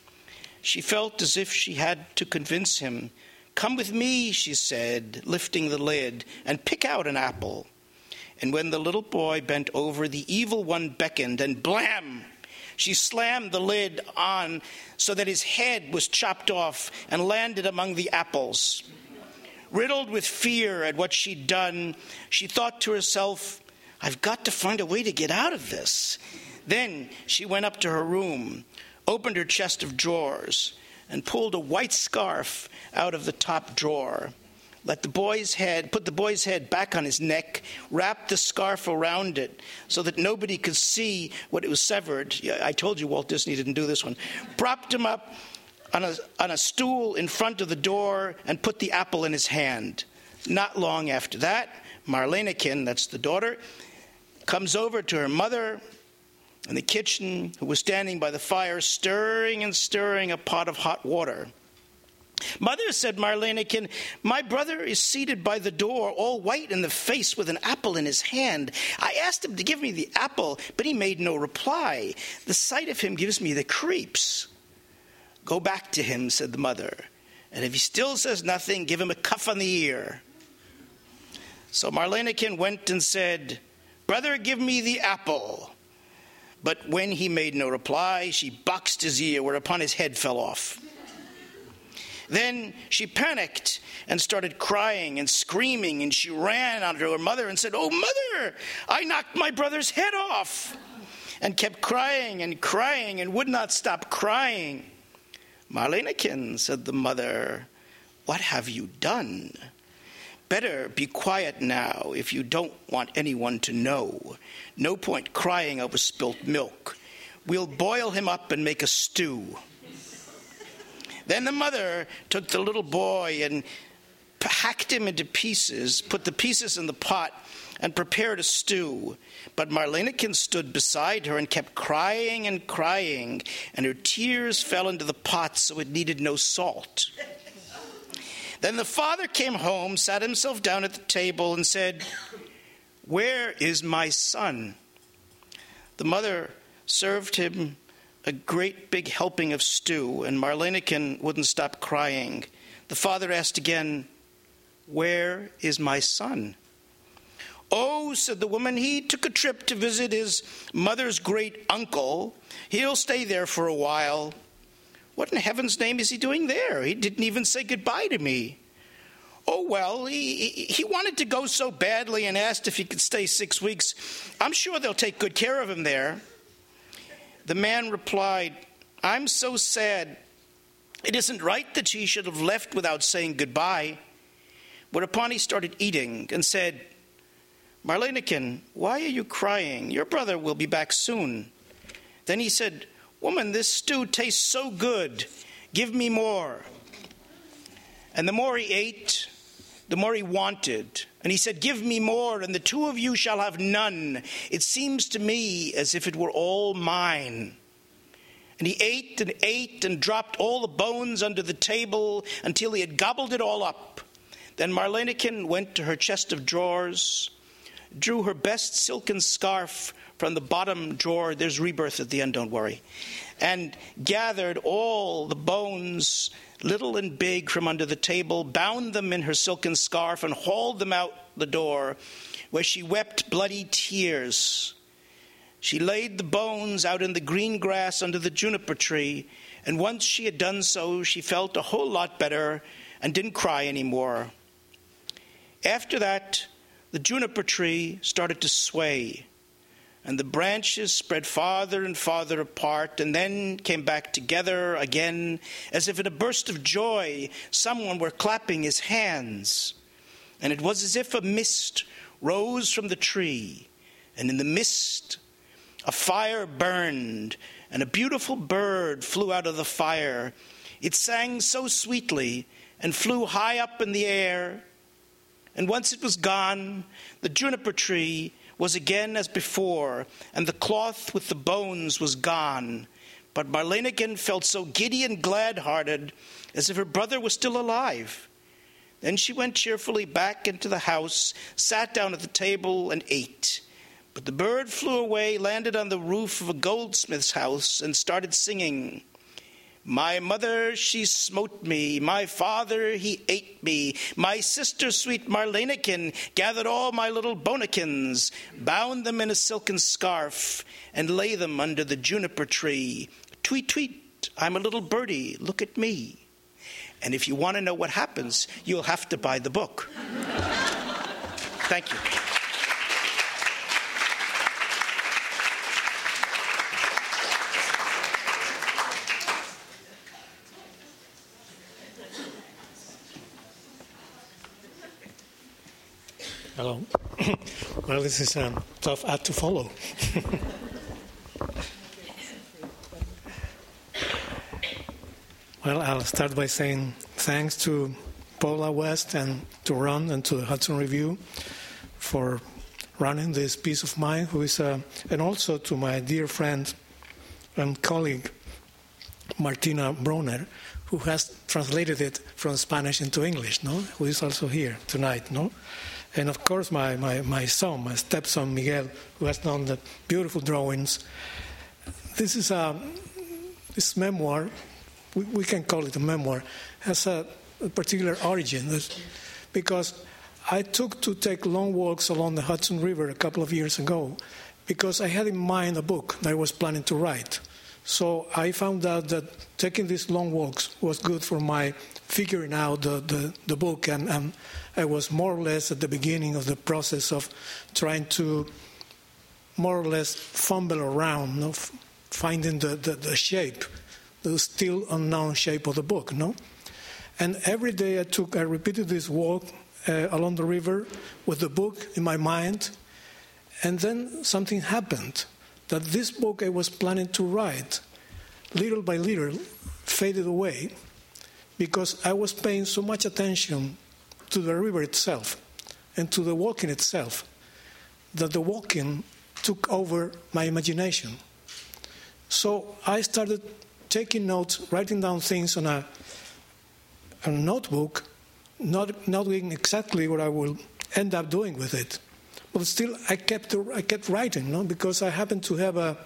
She felt as if she had to convince him. "Come with me," she said, lifting the lid, "and pick out an apple." And when the little boy bent over, the evil one beckoned, and blam! She slammed the lid on so that his head was chopped off and landed among the apples. Riddled with fear at what she'd done, she thought to herself, "I've got to find a way to get out of this." Then she went up to her room, opened her chest of drawers, and pulled a white scarf out of the top drawer. Put the boy's head back on his neck, wrapped the scarf around it so that nobody could see what it was severed. I told you Walt Disney didn't do this one. Propped him up on a stool in front of the door and put the apple in his hand. Not long after that, Marlenekin, that's the daughter, comes over to her mother in the kitchen, who was standing by the fire, stirring and stirring a pot of hot water. "Mother," said Marlenekin, "my brother is seated by the door, all white in the face with an apple in his hand. I asked him to give me the apple, but he made no reply. The sight of him gives me the creeps." "Go back to him," said the mother, "and if he still says nothing, give him a cuff on the ear." So Marlenekin went and said, "Brother, give me the apple." But when he made no reply, she boxed his ear, whereupon his head fell off. Then she panicked and started crying and screaming, and she ran onto her mother and said, "Oh, mother, I knocked my brother's head off," and kept crying and would not stop crying. "Marlenekin," said the mother, "what have you done? Better be quiet now if you don't want anyone to know. No point crying over spilt milk. We'll boil him up and make a stew." Then the mother took the little boy and hacked him into pieces, put the pieces in the pot, and prepared a stew. But Marlenekin stood beside her and kept crying and crying, and her tears fell into the pot so it needed no salt. Then the father came home, sat himself down at the table, and said, "Where is my son?" The mother served him a great big helping of stew, and Marlenekin wouldn't stop crying. The father asked again, "Where is my son?" "Oh," said the woman, "he took a trip to visit his mother's great uncle. He'll stay there for a while." "What in heaven's name is he doing there? He didn't even say goodbye to me." "Oh, well, he wanted to go so badly and asked if he could stay 6 weeks. I'm sure they'll take good care of him there." The man replied, "I'm so sad. It isn't right that he should have left without saying goodbye." Whereupon he started eating and said, "Marlenekin, why are you crying? Your brother will be back soon." Then he said, "Woman, this stew tastes so good. Give me more." And the more he ate, the more he wanted. And he said, "Give me more, and the two of you shall have none. It seems to me as if it were all mine." And he ate and dropped all the bones under the table until he had gobbled it all up. Then Marlenikin went to her chest of drawers, drew her best silken scarf from the bottom drawer. There's rebirth at the end, don't worry. And gathered all the bones, little and big, from under the table, bound them in her silken scarf, and hauled them out the door, where she wept bloody tears. She laid the bones out in the green grass under the juniper tree, and once she had done so, she felt a whole lot better and didn't cry anymore. After that, the juniper tree started to sway, and the branches spread farther and farther apart, and then came back together again, as if in a burst of joy someone were clapping his hands. And it was as if a mist rose from the tree, and in the mist a fire burned, and a beautiful bird flew out of the fire. It sang so sweetly and flew high up in the air. And once it was gone, the juniper tree was again as before, and the cloth with the bones was gone. But Marlenikin felt so giddy and glad-hearted, as if her brother was still alive. Then she went cheerfully back into the house, sat down at the table, and ate. But the bird flew away, landed on the roof of a goldsmith's house, and started singing. "My mother, she smote me. My father, he ate me. My sister, sweet Marlenikin, gathered all my little bonekins, bound them in a silken scarf, and lay them under the juniper tree. Tweet, tweet, I'm a little birdie, look at me." And if you want to know what happens, you'll have to buy the book. Thank you. Hello. Well, this is a tough act to follow. Well, I'll start by saying thanks to Paula West and to Ron and to the Hudson Review for running this piece of mine, who is and also to my dear friend and colleague Martina Bronner, who has translated it from Spanish into English, no? Who is also here tonight, no? And of course, my son, my stepson Miguel, who has done the beautiful drawings. This is this memoir. We can call it a memoir. Has a particular origin, because I took to take long walks along the Hudson River a couple of years ago, because I had in mind a book that I was planning to write. So I found out that taking these long walks was good for my figuring out the book, and I was more or less at the beginning of the process of trying to more or less fumble around, no? Finding the shape, the still unknown shape of the book, no? And every day I repeated this walk along the river with the book in my mind, and then something happened, that this book I was planning to write, little by little, faded away, because I was paying so much attention to the river itself and to the walking itself, that the walking took over my imagination. So I started taking notes, writing down things on a notebook, not knowing exactly what I will end up doing with it. But still, I kept writing, no? Because I happened to have a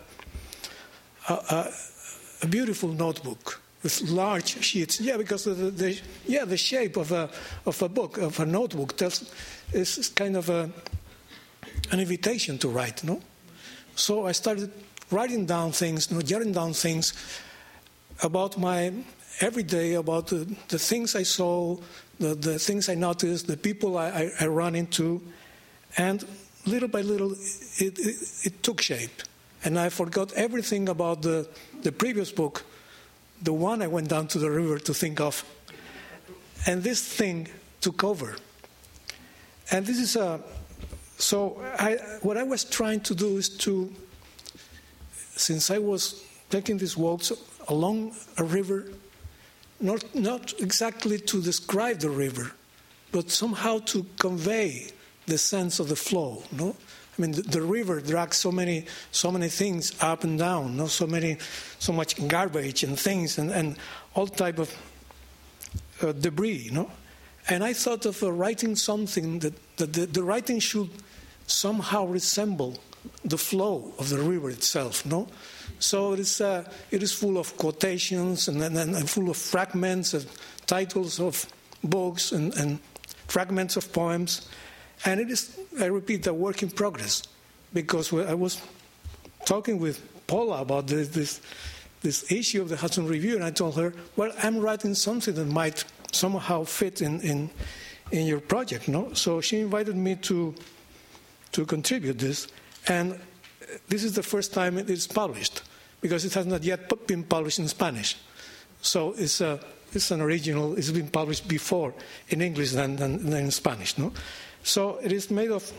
beautiful notebook with large sheets. Yeah, because the shape of a book, of a notebook, is kind of an invitation to write, no? So I started writing down things, jotting down things about my everyday, about the things I saw, the things I noticed, the people I run into, and little by little it took shape. And I forgot everything about the previous book, the one I went down to the river to think of. And this thing took over. And this is what I was trying to do is to, since I was taking these walks along a river, not exactly to describe the river, but somehow to convey the sense of the flow. No, I mean the river drags so many things up and down. No, so much garbage and things and all type of debris. No, and I thought of writing something that the writing should somehow resemble the flow of the river itself. No. So it is full of quotations and full of fragments of titles of books and fragments of poems. And it is, I repeat, a work in progress. Because I was talking with Paula about this issue of the Hudson Review, and I told her, well, I'm writing something that might somehow fit in your project. No? So she invited me to contribute this. And this is the first time it is published, because it has not yet been published in Spanish. So it's an original. It's been published before in English than in Spanish. No, so it is made of.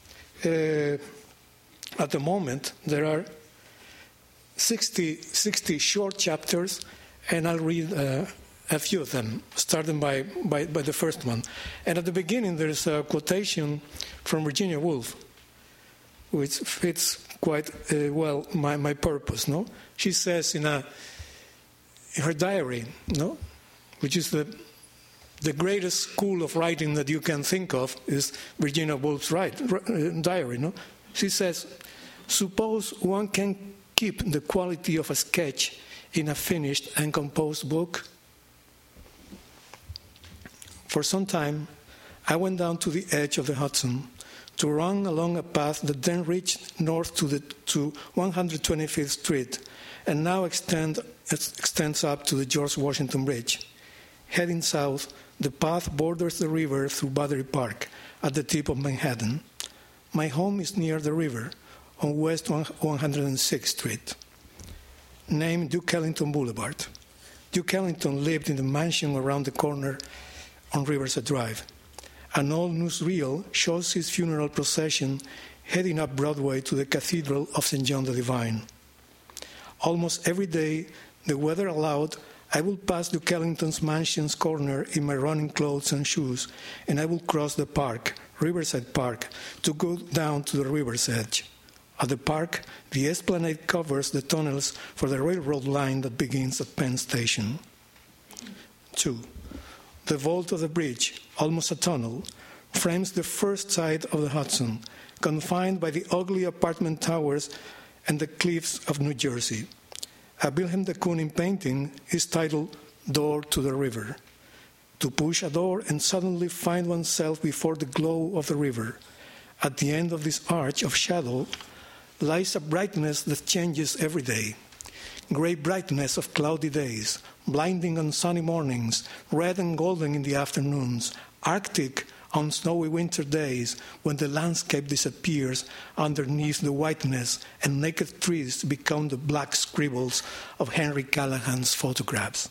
At the moment, there are 60 short chapters, and I'll read a few of them, starting by the first one. And at the beginning, there is a quotation from Virginia Woolf, which fits quite well my purpose. No, she says in her diary, no, which is the greatest school of writing that you can think of is Virginia Woolf's diary. No, she says, suppose one can keep the quality of a sketch in a finished and composed book. For some time, I went down to the edge of the Hudson to run along a path that then reached north to 125th Street and now extends up to the George Washington Bridge. Heading south, the path borders the river through Battery Park at the tip of Manhattan. My home is near the river on West 106th Street, named Duke Ellington Boulevard. Duke Ellington lived in the mansion around the corner on Riverside Drive. An old newsreel shows his funeral procession heading up Broadway to the Cathedral of St. John the Divine. Almost every day, the weather allowed, I will pass Duke Ellington's mansion's corner in my running clothes and shoes, and I will cross the park, Riverside Park, to go down to the river's edge. At the park, the esplanade covers the tunnels for the railroad line that begins at Penn Station. 2. The vault of the bridge, almost a tunnel, frames the first side of the Hudson, confined by the ugly apartment towers and the cliffs of New Jersey. A Wilhelm de Kooning painting is titled Door to the River. To push a door and suddenly find oneself before the glow of the river. At the end of this arch of shadow lies a brightness that changes every day. Gray brightness of cloudy days, blinding on sunny mornings, red and golden in the afternoons, Arctic on snowy winter days when the landscape disappears underneath the whiteness and naked trees become the black scribbles of Henry Callahan's photographs.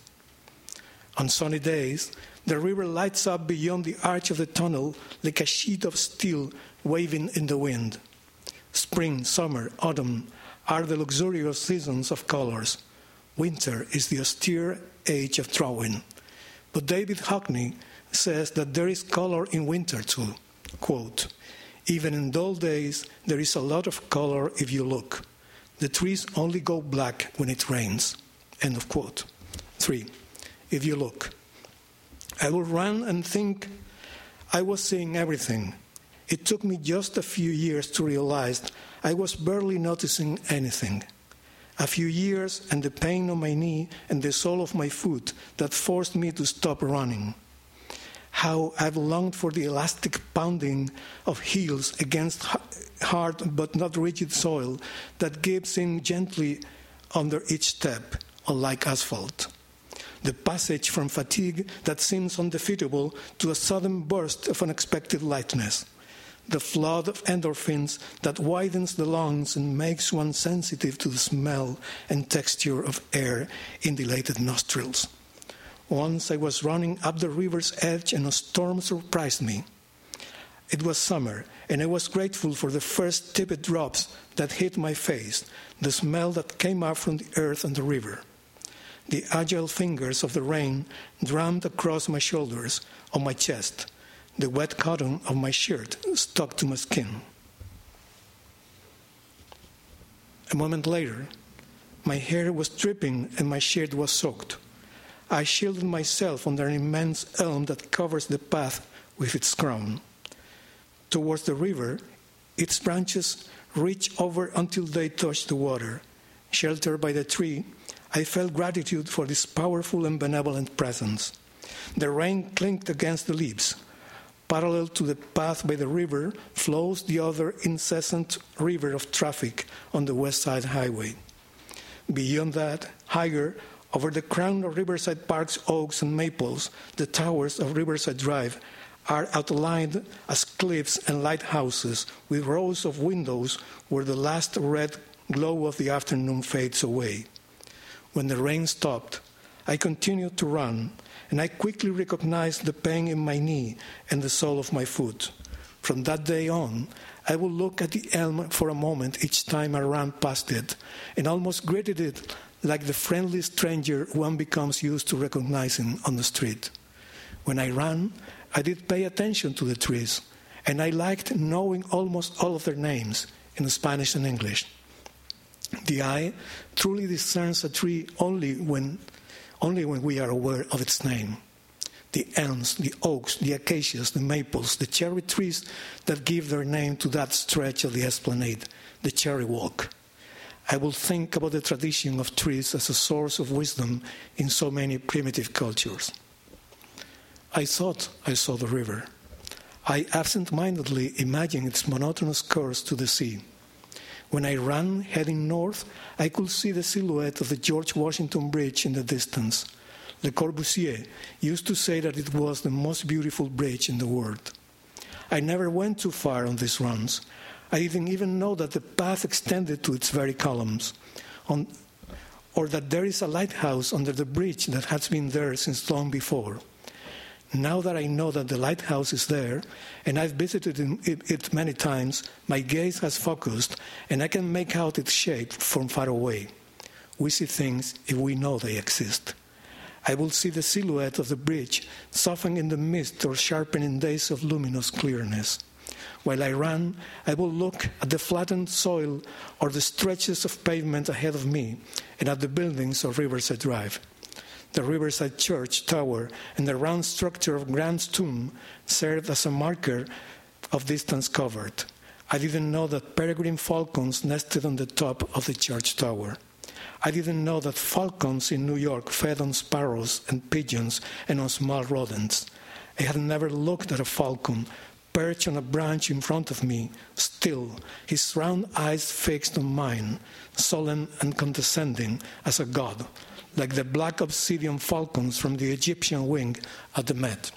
On sunny days, the river lights up beyond the arch of the tunnel like a sheet of steel waving in the wind. Spring, summer, autumn are the luxurious seasons of colors. Winter is the austere age of drawing. But David Hockney says that there is color in winter too. Quote, even in dull days, there is a lot of color if you look. The trees only go black when it rains. End of quote. 3. If you look. I will run and think I was seeing everything. It took me just a few years to realize I was barely noticing anything. A few years and the pain on my knee and the sole of my foot that forced me to stop running. How I've longed for the elastic pounding of heels against hard but not rigid soil that gives in gently under each step, unlike asphalt. The passage from fatigue that seems undefeatable to a sudden burst of unexpected lightness. The flood of endorphins that widens the lungs and makes one sensitive to the smell and texture of air in dilated nostrils. Once I was running up the river's edge and a storm surprised me. It was summer, and I was grateful for the first tepid drops that hit my face, the smell that came up from the earth and the river. The agile fingers of the rain drummed across my shoulders, on my chest. The wet cotton of my shirt stuck to my skin. A moment later, my hair was dripping and my shirt was soaked. I shielded myself under an immense elm that covers the path with its crown. Towards the river, its branches reached over until they touched the water. Sheltered by the tree, I felt gratitude for this powerful and benevolent presence. The rain clinked against the leaves. Parallel to the path by the river flows the other incessant river of traffic on the West Side Highway. Beyond that, higher, over the crown of Riverside Park's oaks and maples, the towers of Riverside Drive are outlined as cliffs and lighthouses with rows of windows where the last red glow of the afternoon fades away. When the rain stopped, I continued to run, and I quickly recognized the pain in my knee and the sole of my foot. From that day on, I would look at the elm for a moment each time I ran past it, and almost greeted it like the friendly stranger one becomes used to recognizing on the street. When I ran, I did pay attention to the trees, and I liked knowing almost all of their names in Spanish and English. The eye truly discerns a tree only when we are aware of its name. The elms, the oaks, the acacias, the maples, the cherry trees that give their name to that stretch of the esplanade, the cherry walk. I will think about the tradition of trees as a source of wisdom in so many primitive cultures. I thought I saw the river. I absent-mindedly imagined its monotonous course to the sea. When I ran heading north, I could see the silhouette of the George Washington Bridge in the distance. Le Corbusier used to say that it was the most beautiful bridge in the world. I never went too far on these runs. I didn't even know that the path extended to its very columns, or that there is a lighthouse under the bridge that has been there since long before. Now that I know that the lighthouse is there, and I've visited it many times, my gaze has focused, and I can make out its shape from far away. We see things if we know they exist. I will see the silhouette of the bridge soften in the mist or sharpen in days of luminous clearness. While I run, I will look at the flattened soil or the stretches of pavement ahead of me, and at the buildings of Riverside Drive. The Riverside Church tower and the round structure of Grant's tomb served as a marker of distance covered. I didn't know that peregrine falcons nested on the top of the church tower. I didn't know that falcons in New York fed on sparrows and pigeons and on small rodents. I had never looked at a falcon perched on a branch in front of me, still, his round eyes fixed on mine, solemn and condescending as a god, like the black obsidian falcons from the Egyptian wing at the Met.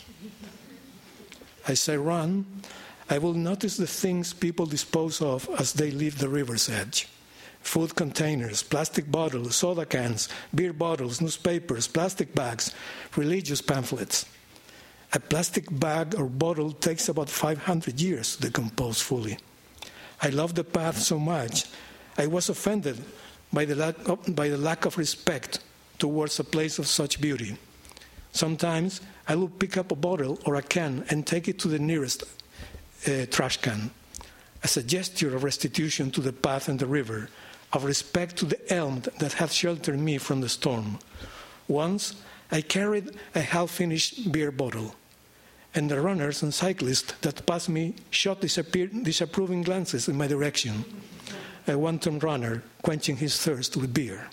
As I run, I will notice the things people dispose of as they leave the river's edge. Food containers, plastic bottles, soda cans, beer bottles, newspapers, plastic bags, religious pamphlets. A plastic bag or bottle takes about 500 years to decompose fully. I love the path so much, I was offended by the lack of respect towards a place of such beauty. Sometimes I will pick up a bottle or a can and take it to the nearest trash can, as a gesture of restitution to the path and the river, of respect to the elm that had sheltered me from the storm. Once I carried a half-finished beer bottle, and the runners and cyclists that passed me shot disapproving glances in my direction. A wanton runner quenching his thirst with beer.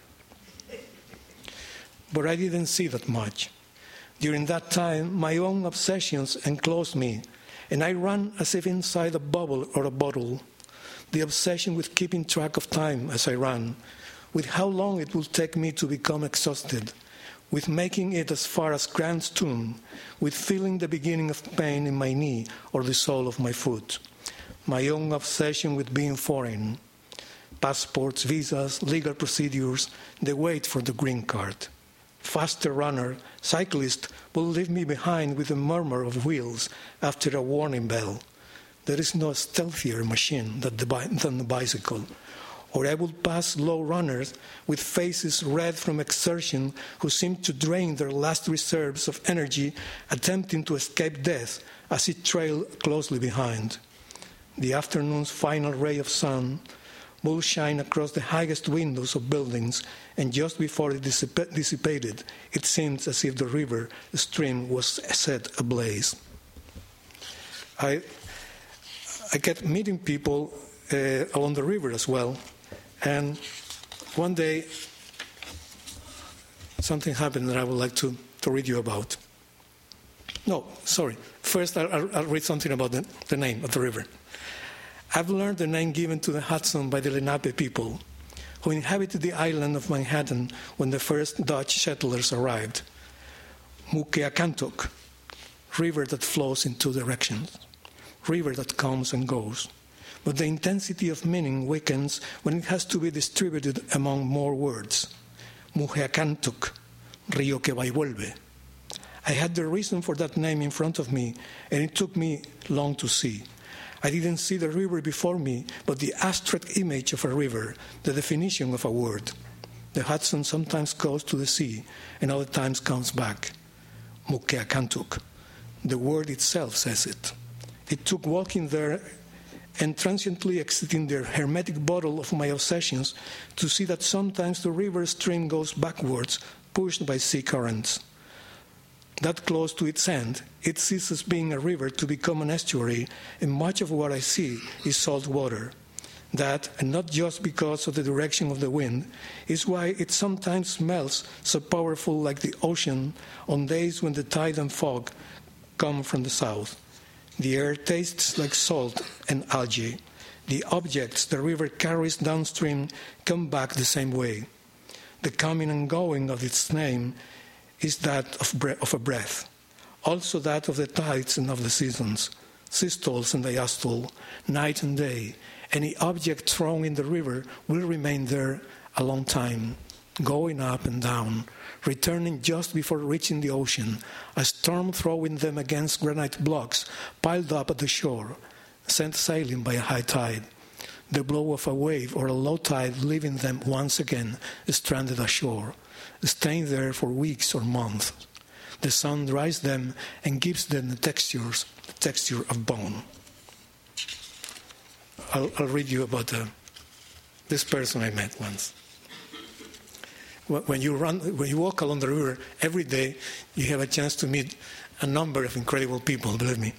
But I didn't see that much. During that time, my own obsessions enclosed me, and I ran as if inside a bubble or a bottle. The obsession with keeping track of time as I ran, with how long it would take me to become exhausted, with making it as far as Grant's tomb, with feeling the beginning of pain in my knee or the sole of my foot. My own obsession with being foreign. Passports, visas, legal procedures, the wait for the green card. Faster runner, cyclist will leave me behind with a murmur of wheels after a warning bell. There is no stealthier machine than the bicycle. or I would pass low runners with faces red from exertion who seemed to drain their last reserves of energy, attempting to escape death as it trailed closely behind. The afternoon's final ray of sun will shine across the highest windows of buildings, and just before it dissipated, it seemed as if the river stream was set ablaze. I kept meeting people along the river as well, and one day something happened that I would like to read you about. No, sorry. First, I'll read something about the name of the river. I've learned the name given to the Hudson by the Lenape people, who inhabited the island of Manhattan when the first Dutch settlers arrived. Mukeakantuk, river that flows in two directions, river that comes and goes. But the intensity of meaning weakens when it has to be distributed among more words. Mukeakantuk, río que va y vuelve. I had the reason for that name in front of me, and it took me long to see. I didn't see the river before me, but the abstract image of a river, the definition of a word. The Hudson sometimes goes to the sea, and other times comes back. Mukeakantuk. The word itself says it. It took walking there and transiently exiting the hermetic bottle of my obsessions to see that sometimes the river stream goes backwards, pushed by sea currents. That close to its end, it ceases being a river to become an estuary, and much of what I see is salt water. That, and not just because of the direction of the wind, is why it sometimes smells so powerful like the ocean on days when the tide and fog come from the south. The air tastes like salt and algae. The objects the river carries downstream come back the same way. The coming and going of its name is that of a breath, also that of the tides and of the seasons, systoles and diastole, night and day. Any object thrown in the river will remain there a long time, going up and down, returning just before reaching the ocean, a storm throwing them against granite blocks piled up at the shore, sent sailing by a high tide, the blow of a wave or a low tide leaving them once again stranded ashore, staying there for weeks or months. The sun dries them and gives them the texture of bone. I'll read you about this person I met once. When you walk along the river every day, you have a chance to meet a number of incredible people, believe me.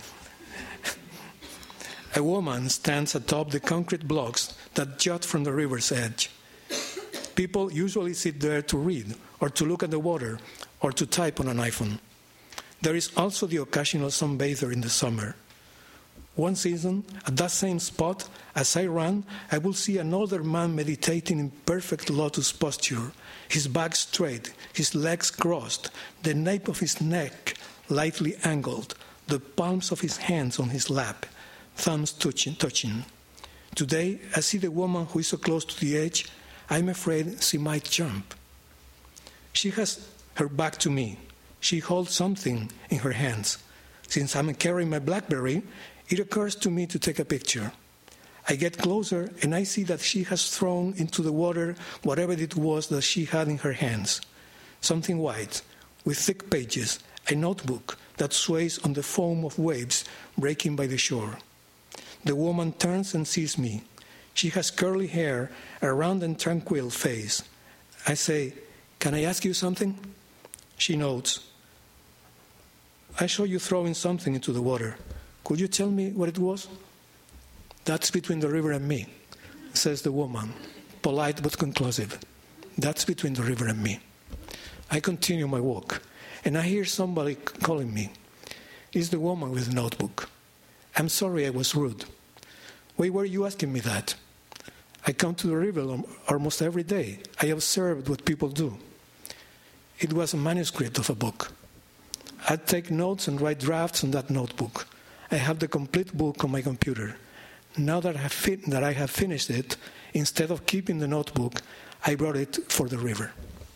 A woman stands atop the concrete blocks that jut from the river's edge. People usually sit there to read, or to look at the water, or to type on an iPhone. There is also the occasional sunbather in the summer. One season, at that same spot, as I ran, I will see an older man meditating in perfect lotus posture, his back straight, his legs crossed, the nape of his neck lightly angled, the palms of his hands on his lap, thumbs touching. Today, I see the woman who is so close to the edge, I'm afraid she might jump. She has her back to me. She holds something in her hands. Since I'm carrying my BlackBerry, it occurs to me to take a picture. I get closer and I see that she has thrown into the water whatever it was that she had in her hands. Something white, with thick pages, a notebook that sways on the foam of waves breaking by the shore. The woman turns and sees me. She has curly hair, a round and tranquil face. I say, "Can I ask you something?" She nods. "I saw you throwing something into the water. Could you tell me what it was?" "That's between the river and me," says the woman, polite but conclusive. "That's between the river and me." I continue my walk, and I hear somebody calling me. It's the woman with the notebook. "I'm sorry I was rude." "Why were you asking me that?" "I come to the river almost every day. I observed what people do." It was a manuscript of a book. I'd take notes and write drafts on that notebook. I have the complete book on my computer. Now that I have finished it, instead of keeping the notebook, I brought it for the river.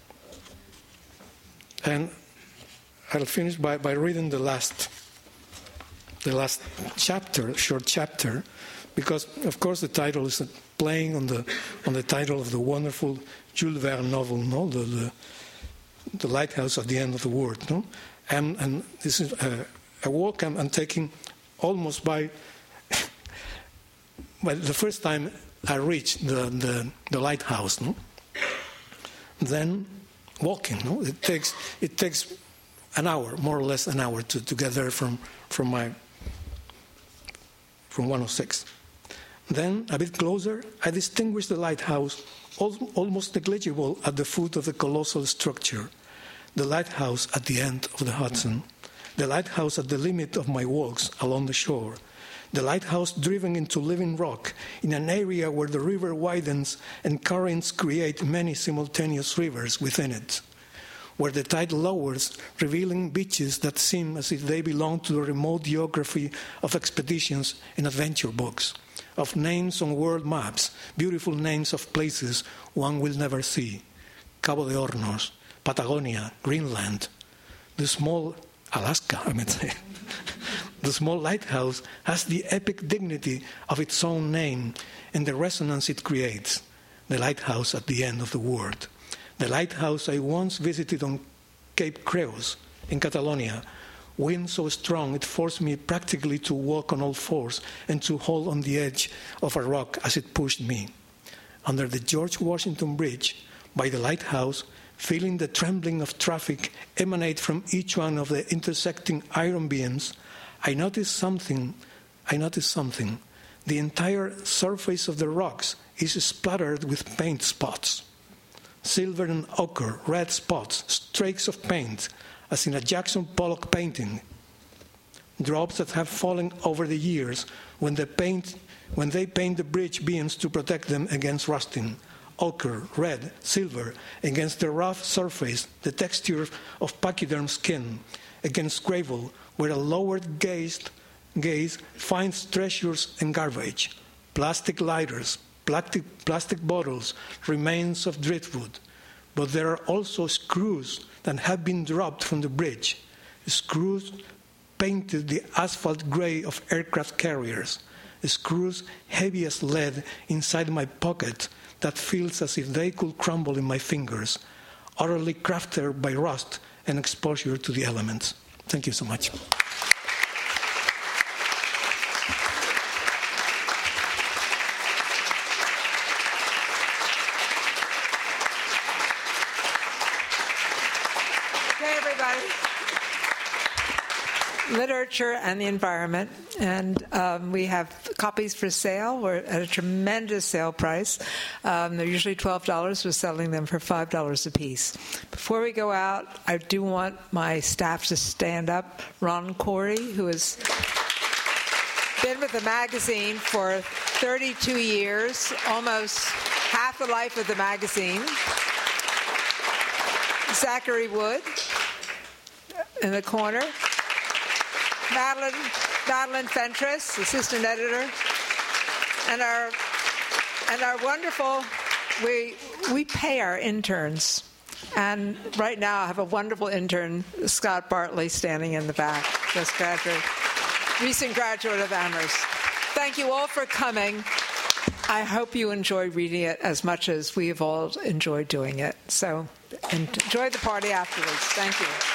And I'll finish by reading the last chapter, short chapter, because, of course, the title is playing on the title of the wonderful Jules Verne novel, no? The Lighthouse at the End of the World. No? And this is a walk I'm taking almost by... But the first time I reached the lighthouse, no? Then walking, no? It takes an hour, more or less an hour, to get there from 106. Then, a bit closer, I distinguished the lighthouse, almost negligible at the foot of the colossal structure. The lighthouse at the end of the Hudson. The lighthouse at the limit of my walks along the shore. The lighthouse driven into living rock in an area where the river widens and currents create many simultaneous rivers within it. Where the tide lowers, revealing beaches that seem as if they belong to the remote geography of expeditions and adventure books, of names on world maps, beautiful names of places one will never see. Cabo de Hornos, Patagonia, Greenland, the small Alaska, I might say. The small lighthouse has the epic dignity of its own name and the resonance it creates. The lighthouse at the end of the world. The lighthouse I once visited on Cape Creus in Catalonia. Wind so strong it forced me practically to walk on all fours and to hold on the edge of a rock as it pushed me. Under the George Washington Bridge, by the lighthouse, feeling the trembling of traffic emanate from each one of the intersecting iron beams, I noticed something. The entire surface of the rocks is splattered with paint spots. Silver and ochre, red spots, streaks of paint, as in a Jackson Pollock painting. Drops that have fallen over the years when they paint the bridge beams to protect them against rusting. Ochre, red, silver, against the rough surface, the texture of pachyderm skin, against gravel, where a lowered gaze finds treasures and garbage, plastic lighters, plastic bottles, remains of driftwood. But there are also screws that have been dropped from the bridge, screws painted the asphalt gray of aircraft carriers, screws heavy as lead inside my pocket that feels as if they could crumble in my fingers, utterly crafted by rust and exposure to the elements. Thank you so much. Hey, everybody. Literature and the environment, and we have copies for sale. We're at a tremendous sale price. They're usually $12. We're selling them for $5 a piece. Before we go out, I do want my staff to stand up. Ron Corey, who has been with the magazine for 32 years, almost half the life of the magazine. Zachary Wood in the corner. Madeline Fentress, assistant editor, and our wonderful, we pay our interns, and right now I have a wonderful intern, Scott Bartley, standing in the back, just graduate, recent graduate of Amherst. Thank you all for coming. I hope you enjoy reading it as much as we have all enjoyed doing it. So enjoy the party afterwards. Thank you.